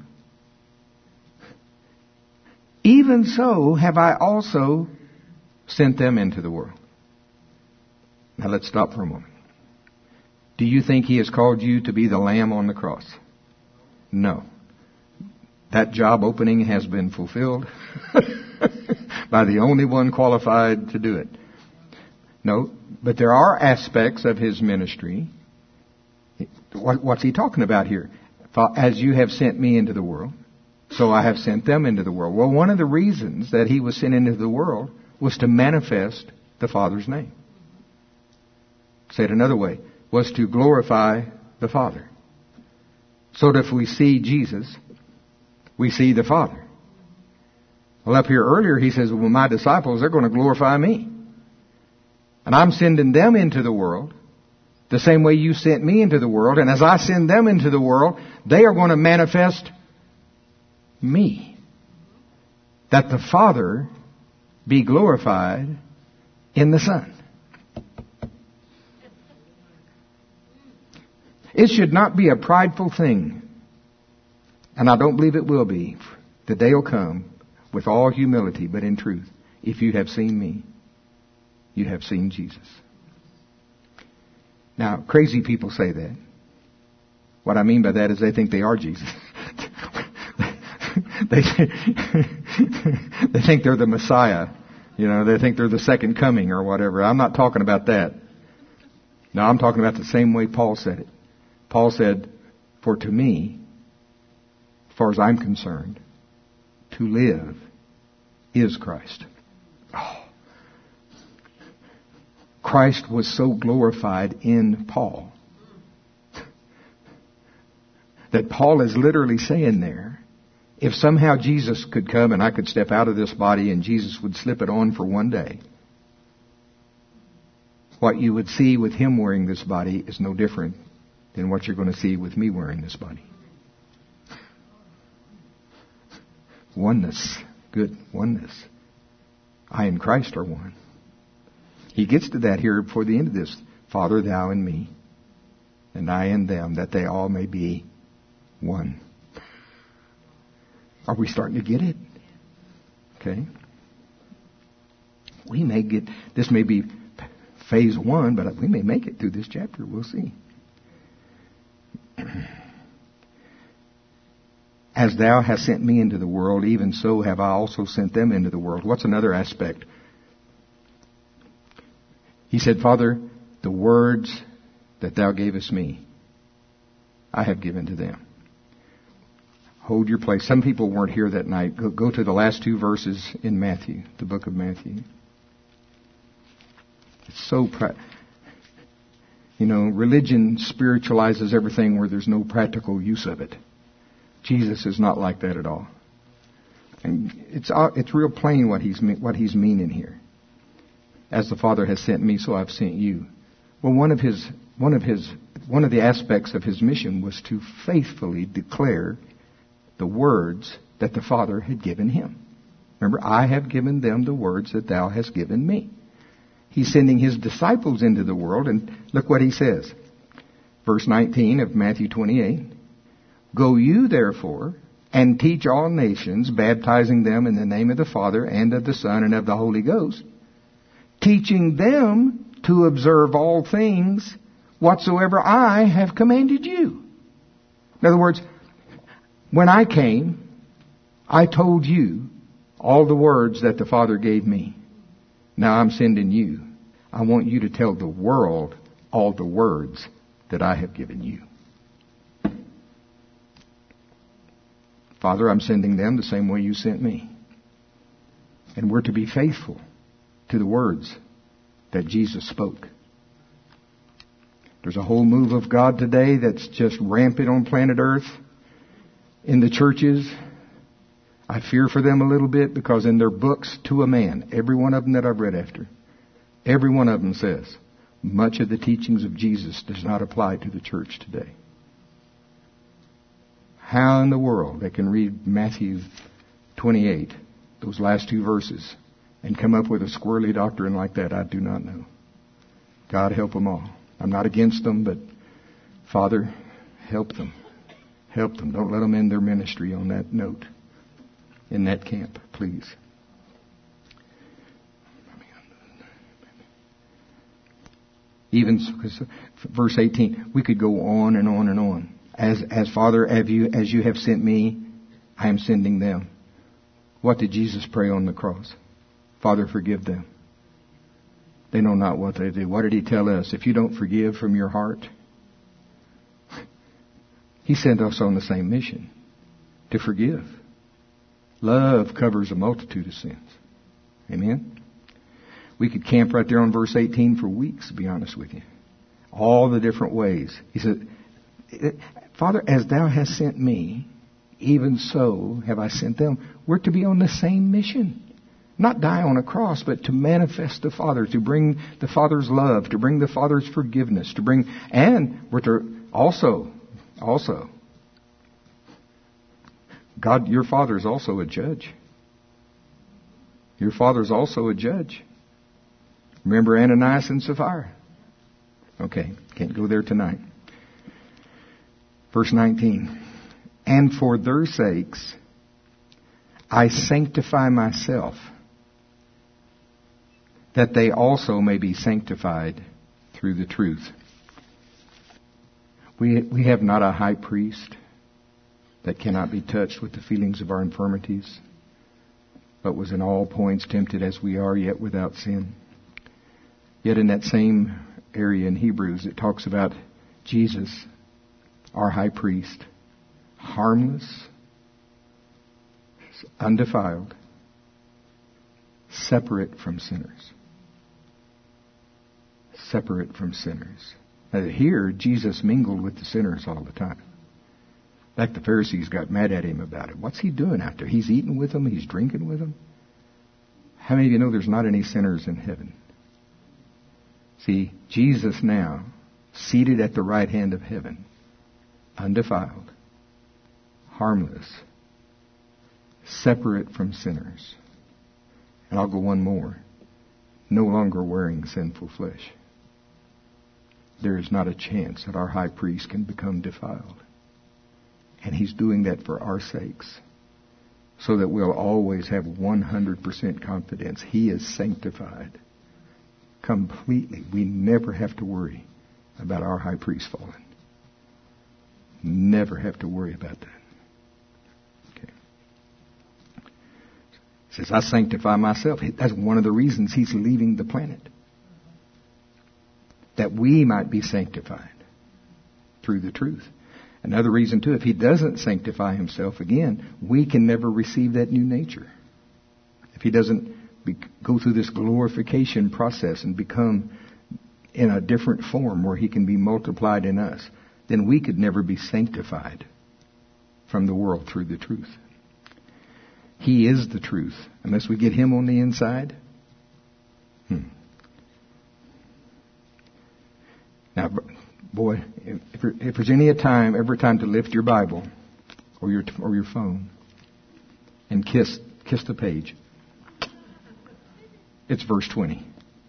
even so have I also sent them into the world. Now let's stop for a moment. Do you think He has called you to be the lamb on the cross? No. That job opening has been fulfilled by the only one qualified to do it. No, but there are aspects of His ministry. What's He talking about here? As you have sent me into the world, so I have sent them into the world. Well, one of the reasons that He was sent into the world was to manifest the Father's name. Say it another way, was to glorify the Father. So that if we see Jesus, we see the Father. Well, up here earlier He says, well, my disciples, they're going to glorify me. And I'm sending them into the world the same way you sent me into the world. And as I send them into the world, they are going to manifest me. That the Father be glorified in the Son. It should not be a prideful thing, and I don't believe it will be. The day will come with all humility, but in truth. If you have seen me, you have seen Jesus. Now, crazy people say that. What I mean by that is they think they are Jesus. They think they're the Messiah. They think they're the second coming or whatever. I'm not talking about that. No, I'm talking about the same way Paul said it. Paul said, for to me, as far as I'm concerned, to live is Christ. Oh. Christ was so glorified in Paul that Paul is literally saying there, if somehow Jesus could come and I could step out of this body and Jesus would slip it on for one day, what you would see with Him wearing this body is no different than what you're going to see with me wearing this body. Oneness. Good. Oneness. I and Christ are one. He gets to that here before the end of this. Father, Thou and me, and I and them, that they all may be one. Are we starting to get it? Okay. We may get, this may be phase 1, but we may make it through this chapter. We'll see. As Thou hast sent me into the world, even so have I also sent them into the world. What's another aspect? He said, Father, the words that Thou gavest me, I have given to them. Hold your place. Some people weren't here that night. Go to the last 2 verses in Matthew, the book of Matthew. It's so You know, religion spiritualizes everything where there's no practical use of it. Jesus is not like that at all. And it's real plain what he's meaning here. As the Father has sent me, so I've sent you. Well, one of the aspects of his mission was to faithfully declare the words that the Father had given him. Remember, I have given them the words that thou hast given me. He's sending his disciples into the world, and look what he says. Verse 19 of Matthew 28. Go you therefore and teach all nations, baptizing them in the name of the Father and of the Son and of the Holy Ghost, teaching them to observe all things whatsoever I have commanded you. In other words, when I came, I told you all the words that the Father gave me. Now I'm sending you. I want you to tell the world all the words that I have given you. Father, I'm sending them the same way you sent me. And we're to be faithful to the words that Jesus spoke. There's a whole move of God today that's just rampant on planet Earth. In the churches, I fear for them a little bit because in their books, to a man, every one of them that I've read after, every one of them says, much of the teachings of Jesus does not apply to the church today. How in the world they can read Matthew 28, those last two verses, and come up with a squirrely doctrine like that, I do not know. God help them all. I'm not against them, but Father, help them. Help them. Don't let them end their ministry on that note, in that camp, please. Even verse 18, we could go on and on and on. As Father, as you have sent me, I am sending them. What did Jesus pray on the cross? Father, forgive them. They know not what they do. What did he tell us? If you don't forgive from your heart, he sent us on the same mission, to forgive. Love covers a multitude of sins. Amen? We could camp right there on verse 18 for weeks, to be honest with you. All the different ways. He said, Father, as thou hast sent me, even so have I sent them. We're to be on the same mission. Not die on a cross, but to manifest the Father, to bring the Father's love, to bring the Father's forgiveness, and we're to also, God, your Father is also a judge. Your Father's also a judge. Remember Ananias and Sapphira? Okay, can't go there tonight. Verse 19. And for their sakes I sanctify myself, that they also may be sanctified through the truth. We have not a high priest that cannot be touched with the feelings of our infirmities, but was in all points tempted as we are, yet without sin. Yet in that same area in Hebrews, it talks about Jesus, our high priest, harmless, undefiled, separate from sinners. Separate from sinners. Now here, Jesus mingled with the sinners all the time. In fact, the Pharisees got mad at him about it. What's he doing out there? He's eating with them. He's drinking with them. How many of you know there's not any sinners in heaven? See, Jesus now, seated at the right hand of heaven, undefiled, harmless, separate from sinners. And I'll go one more. No longer wearing sinful flesh. There is not a chance that our high priest can become defiled. And he's doing that for our sakes, so that we'll always have 100% confidence. He is sanctified completely. We never have to worry about our high priest falling. Never have to worry about that. Okay. He says, I sanctify myself. That's one of the reasons he's leaving the planet. That we might be sanctified through the truth. Another reason, too, if he doesn't sanctify himself, again, we can never receive that new nature. If he doesn't go through this glorification process and become in a different form where He can be multiplied in us, then we could never be sanctified from the world through the truth. He is the truth. Unless we get Him on the inside. Now, boy, if there's every time to lift your Bible or your phone and kiss the page, it's verse 20.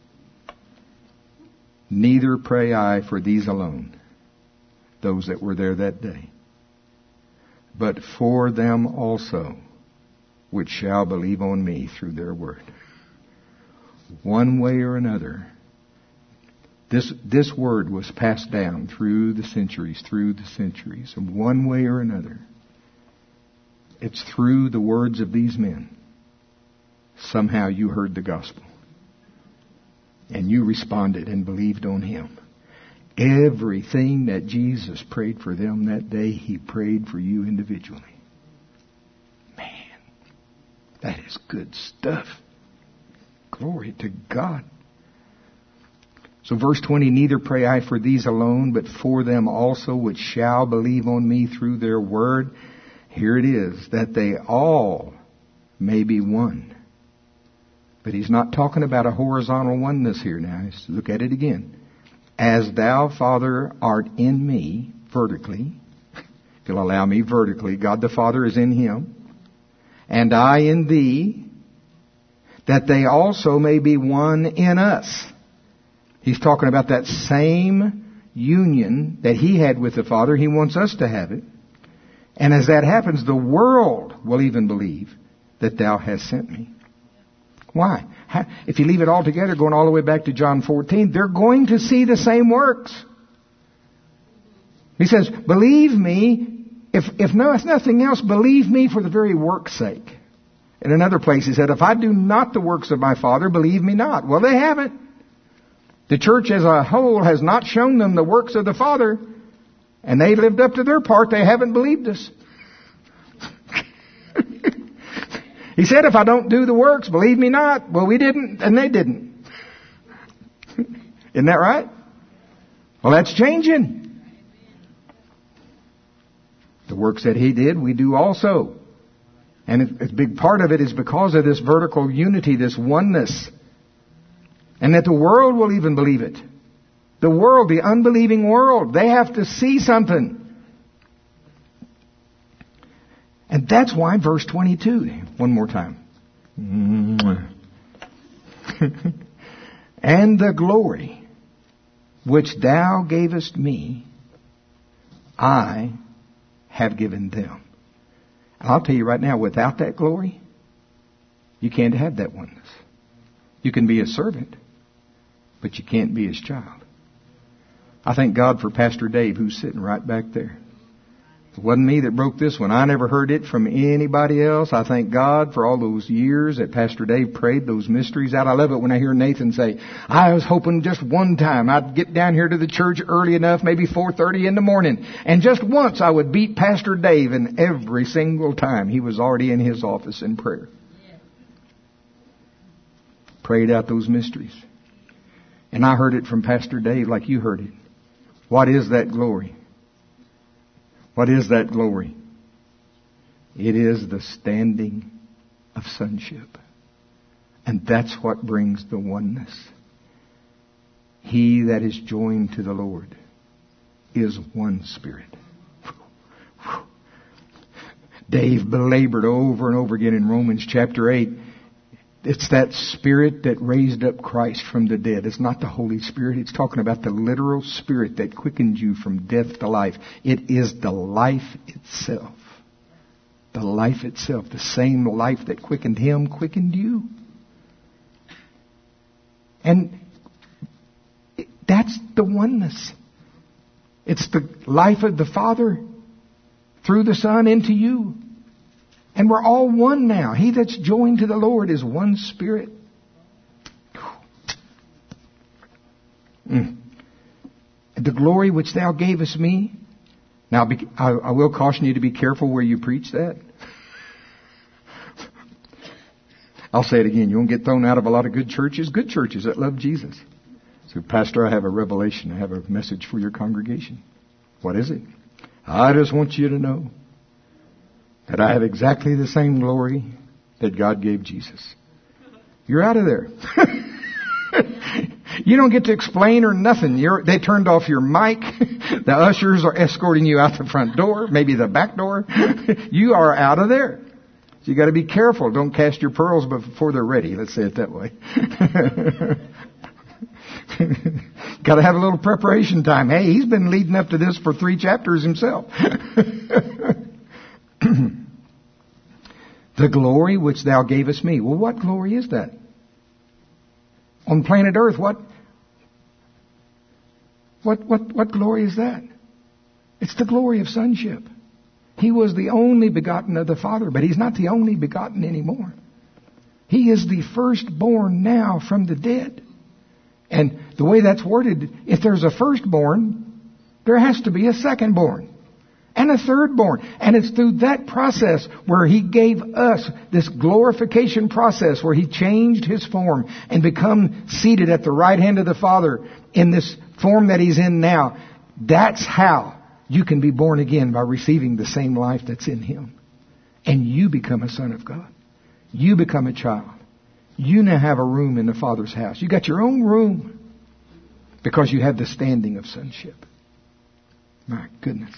Neither pray I for these alone, those that were there that day, but for them also which shall believe on me through their word. One way or another, this word was passed down through the centuries. And one way or another, it's through the words of these men. Somehow you heard the gospel. And you responded and believed on Him. Everything that Jesus prayed for them that day, He prayed for you individually. Man, that is good stuff. Glory to God. So verse 20, neither pray I for these alone, but for them also which shall believe on me through their word. Here it is, that they all may be one. But he's not talking about a horizontal oneness here now. Let's look at it again. As thou, Father, art in me, vertically. If you'll allow me, vertically. God the Father is in Him. And I in thee, that they also may be one in us. He's talking about that same union that He had with the Father. He wants us to have it. And as that happens, the world will even believe that thou hast sent me. Why? If you leave it all together, going all the way back to John 14, they're going to see the same works. He says, believe me, if nothing else, believe me for the very work's sake. In another place he said, if I do not the works of my Father, believe me not. Well, they haven't. The church as a whole has not shown them the works of the Father, and they lived up to their part. They haven't believed us. He said, if I don't do the works, believe me not. Well, we didn't, and they didn't. Isn't that right? Well, that's changing. The works that He did, we do also. And a big part of it is because of this vertical unity, this oneness. And that the world will even believe it. The world, the unbelieving world, they have to see something. And that's why verse 22, one more time. And the glory which thou gavest me, I have given them. And I'll tell you right now, without that glory, you can't have that oneness. You can be a servant, but you can't be His child. I thank God for Pastor Dave, who's sitting right back there. It wasn't me that broke this one. I never heard it from anybody else. I thank God for all those years that Pastor Dave prayed those mysteries out. I love it when I hear Nathan say, I was hoping just one time I'd get down here to the church early enough, maybe 4:30 in the morning, and just once I would beat Pastor Dave, and every single time he was already in his office in prayer. Prayed out those mysteries. And I heard it from Pastor Dave like you heard it. What is that glory? What is that glory? It is the standing of sonship. And that's what brings the oneness. He that is joined to the Lord is one spirit. Dave belabored over and over again in Romans chapter 8. It's that Spirit that raised up Christ from the dead. It's not the Holy Spirit. It's talking about the literal Spirit that quickened you from death to life. It is the life itself. The life itself. The same life that quickened Him quickened you. And that's the oneness. It's the life of the Father through the Son into you. And we're all one now. He that's joined to the Lord is one Spirit. The glory which thou gavest me. Now, I will caution you to be careful where you preach that. I'll say it again. You won't get thrown out of a lot of good churches that love Jesus. So, Pastor, I have a revelation. I have a message for your congregation. What is it? I just want you to know that I have exactly the same glory that God gave Jesus. You're out of there. You don't get to explain or nothing. They turned off your mic. The ushers are escorting you out the front door, maybe the back door. You are out of there. So you got to be careful. Don't cast your pearls before they're ready. Let's say it that way. Got to have a little preparation time. Hey, he's been leading up to this for 3 chapters himself. The glory which thou gavest me. Well, what glory is that? On planet Earth, what glory is that? It's the glory of sonship. He was the only begotten of the Father, but He's not the only begotten anymore. He is the firstborn now from the dead. And the way that's worded, if there's a firstborn, there has to be a secondborn and a thirdborn. And it's through that process where He gave us this glorification process where He changed His form and become seated at the right hand of the Father in this form that He's in now. That's how you can be born again, by receiving the same life that's in Him. And you become a son of God. You become a child. You now have a room in the Father's house. You got your own room because you have the standing of sonship. My goodness.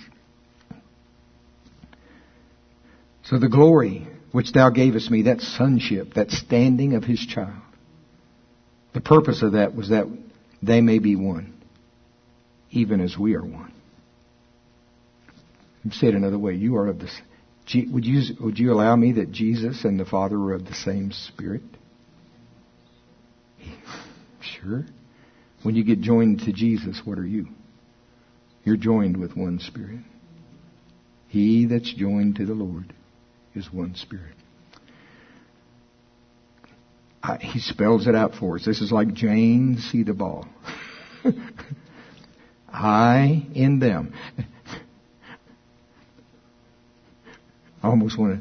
So the glory which thou gavest me, that sonship, that standing of His child, the purpose of that was that they may be one, even as we are one. Say it another way. You are of this. Would you allow me that Jesus and the Father are of the same Spirit? Sure. When you get joined to Jesus, what are you? You're joined with one Spirit. He that's joined to the Lord is one Spirit. He spells it out for us. This is like Jane see the ball. I in them. I almost want to.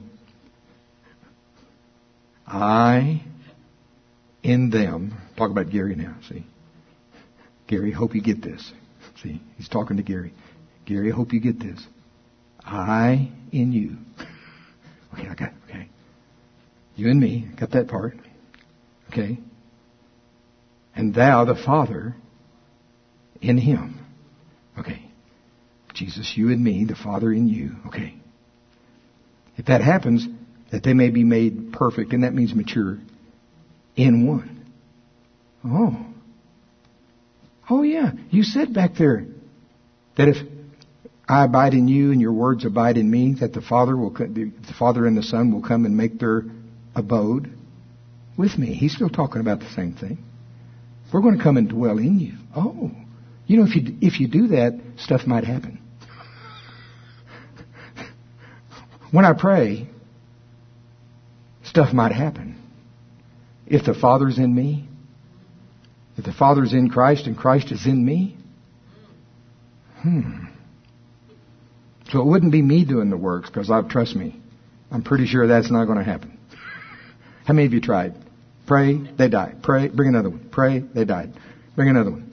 I in them. Talk about Gary now, see. Gary, hope you get this. See, he's talking to Gary. Gary, I hope you get this. I in you. Okay, I got it. Okay. You and me, got that part. Okay. And thou, the Father, in Him. Okay. Jesus, you and me, the Father in you. Okay. If that happens, that they may be made perfect, and that means mature, in one. Oh yeah. You said back there that if I abide in you and your words abide in me, that the Father and the Son will come and make their abode with me. He's still talking about the same thing. We're going to come and dwell in you. Oh, you know, if you do that, stuff might happen. When I pray, stuff might happen. If the Father's in me, if the Father's in Christ and Christ is in me, So it wouldn't be me doing the works, because trust me, I'm pretty sure that's not going to happen. How many of you tried? Pray, they died. Pray, bring another one. Pray, they died. Bring another one.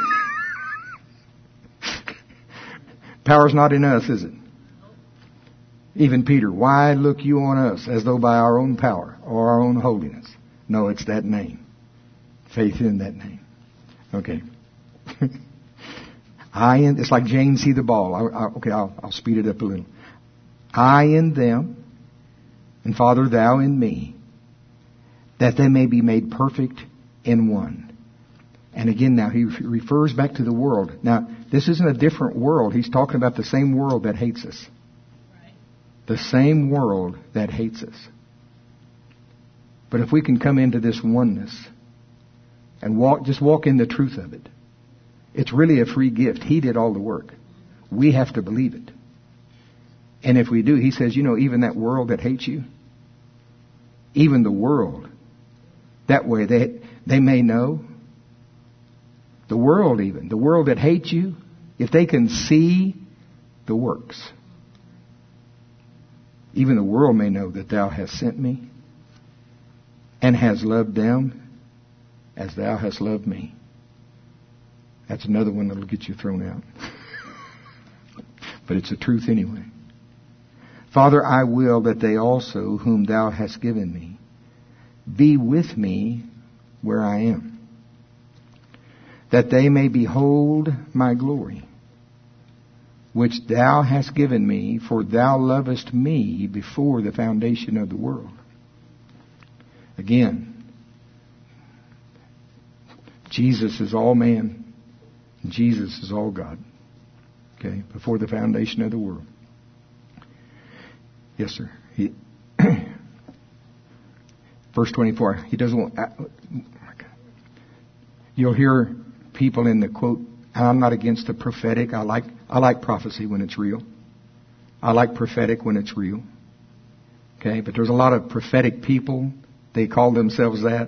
Power's not in us, is it? Even Peter, why look you on us as though by our own power or our own holiness? No, it's that name. Faith in that name. Okay. It's like Jane see the ball. I'll speed it up a little. I in them, and Father, thou in me, that they may be made perfect in one. And again, now he refers back to the world. Now, this isn't a different world. He's talking about the same world that hates us. The same world that hates us. But if we can come into this oneness and walk in the truth of it, it's really a free gift. He did all the work. We have to believe it. And if we do, he says, even that world that hates you, even the world, that way they may know. The world that hates you, if they can see the works, even the world may know that thou hast sent me and hast loved them as thou hast loved me. That's another one that'll get you thrown out. But it's the truth anyway. Father, I will that they also, whom thou hast given me, be with me where I am, that they may behold my glory, which thou hast given me, for thou lovest me before the foundation of the world. Again, Jesus is all man, and Jesus is all God. Okay, before the foundation of the world. Yes, sir. Verse 24. He doesn't want. You'll hear people in the quote. I'm not against the prophetic. I like prophecy when it's real. I like prophetic when it's real. Okay, but there's a lot of prophetic people. They call themselves that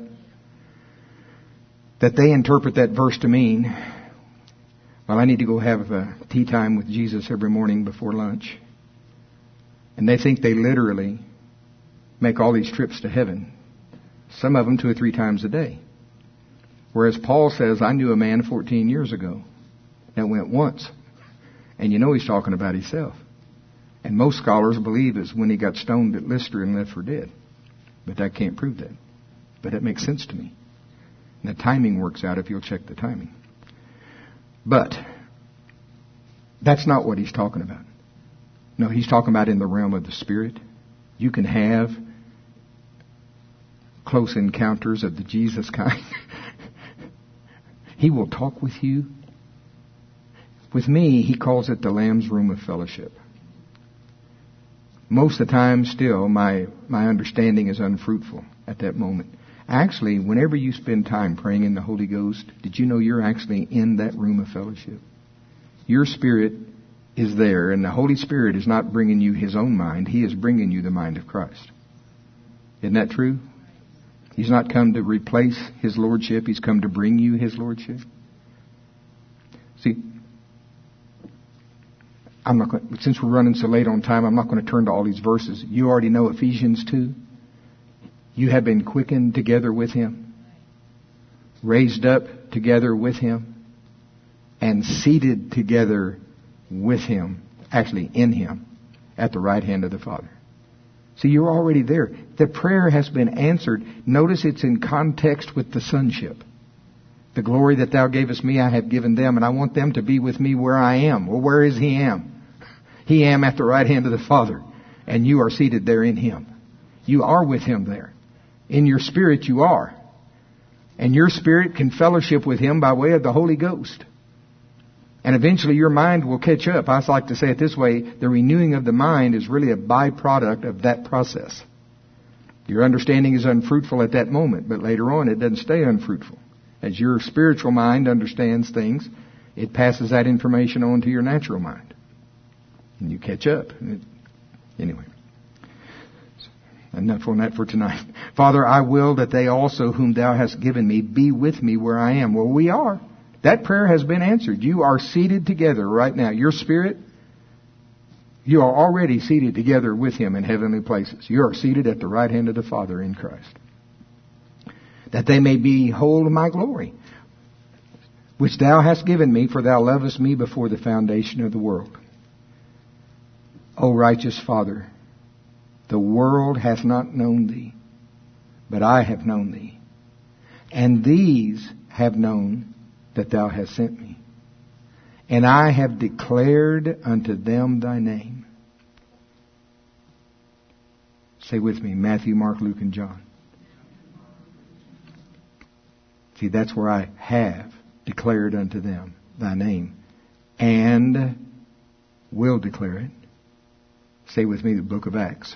they interpret that verse to mean, well, I need to go have a tea time with Jesus every morning before lunch. And they think they literally make all these trips to heaven. Some of them 2 or 3 times a day. Whereas Paul says, I knew a man 14 years ago that went once. And you know he's talking about himself. And most scholars believe it's when he got stoned at Lystra and left for dead. But that can't prove that. But it makes sense to me. And the timing works out if you'll check the timing. But that's not what he's talking about. No, he's talking about in the realm of the Spirit. You can have close encounters of the Jesus kind. He will talk with you. With me, he calls it the Lamb's Room of Fellowship. Most of the time, still, my understanding is unfruitful at that moment. Actually, whenever you spend time praying in the Holy Ghost, did you know you're actually in that room of fellowship? Your spirit is there, and the Holy Spirit is not bringing you His own mind. He is bringing you the mind of Christ. Isn't that true? He's not come to replace His Lordship. He's come to bring you His Lordship. See, since we're running so late on time, I'm not going to turn to all these verses. You already know Ephesians 2. You have been quickened together with Him, raised up together with Him, and seated together with Him, actually in Him, at the right hand of the Father. See, you're already there. The prayer has been answered. Notice it's in context with the sonship. The glory that thou gavest me, I have given them, and I want them to be with me where I am. Well, where is He am? He am at the right hand of the Father, and you are seated there in Him. You are with Him there. In your spirit you are. And your spirit can fellowship with Him by way of the Holy Ghost. And eventually your mind will catch up. I like to say it this way, the renewing of the mind is really a byproduct of that process. Your understanding is unfruitful at that moment, but later on it doesn't stay unfruitful. As your spiritual mind understands things, it passes that information on to your natural mind. And you catch up. Anyway. Enough on that for tonight. Father, I will that they also whom thou hast given me be with me where I am. Well, we are. That prayer has been answered. You are seated together right now. Your spirit, you are already seated together with Him in heavenly places. You are seated at the right hand of the Father in Christ. That they may behold my glory, which thou hast given me, for thou lovest me before the foundation of the world. O righteous Father, the world hath not known thee, but I have known thee. And these have known that thou hast sent me. And I have declared unto them thy name. Say with me, Matthew, Mark, Luke, and John. See, that's where I have declared unto them thy name. And will declare it. Say with me the book of Acts.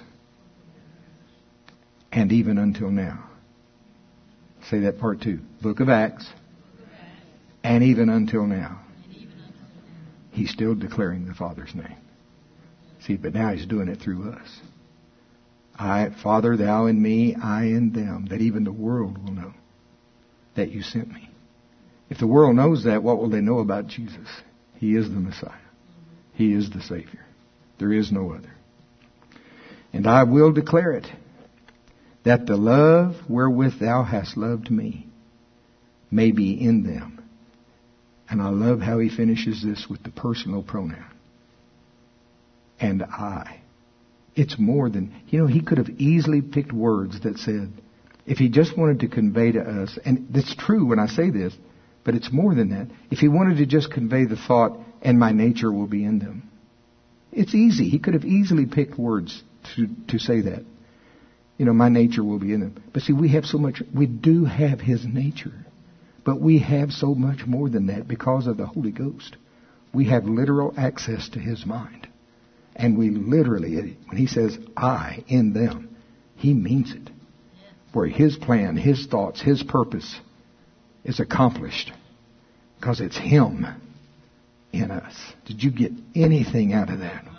And even until now. Say that part 2. Book of Acts. And even until now. He's still declaring the Father's name. See, but now He's doing it through us. Father, thou in me, I in them, that even the world will know that you sent me. If the world knows that, what will they know about Jesus? He is the Messiah. He is the Savior. There is no other. And I will declare it, that the love wherewith thou hast loved me may be in them, And I love how he finishes this with the personal pronoun. And I. It's more than, he could have easily picked words that said, if he just wanted to convey to us, and it's true when I say this, but it's more than that. If he wanted to just convey the thought, and my nature will be in them. It's easy. He could have easily picked words to say that. My nature will be in them. But see, we do have his nature. But we have so much more than that because of the Holy Ghost. We have literal access to his mind. And we literally, when he says, I in them, he means it. Where his plan, his thoughts, his purpose is accomplished. Because it's him in us. Did you get anything out of that?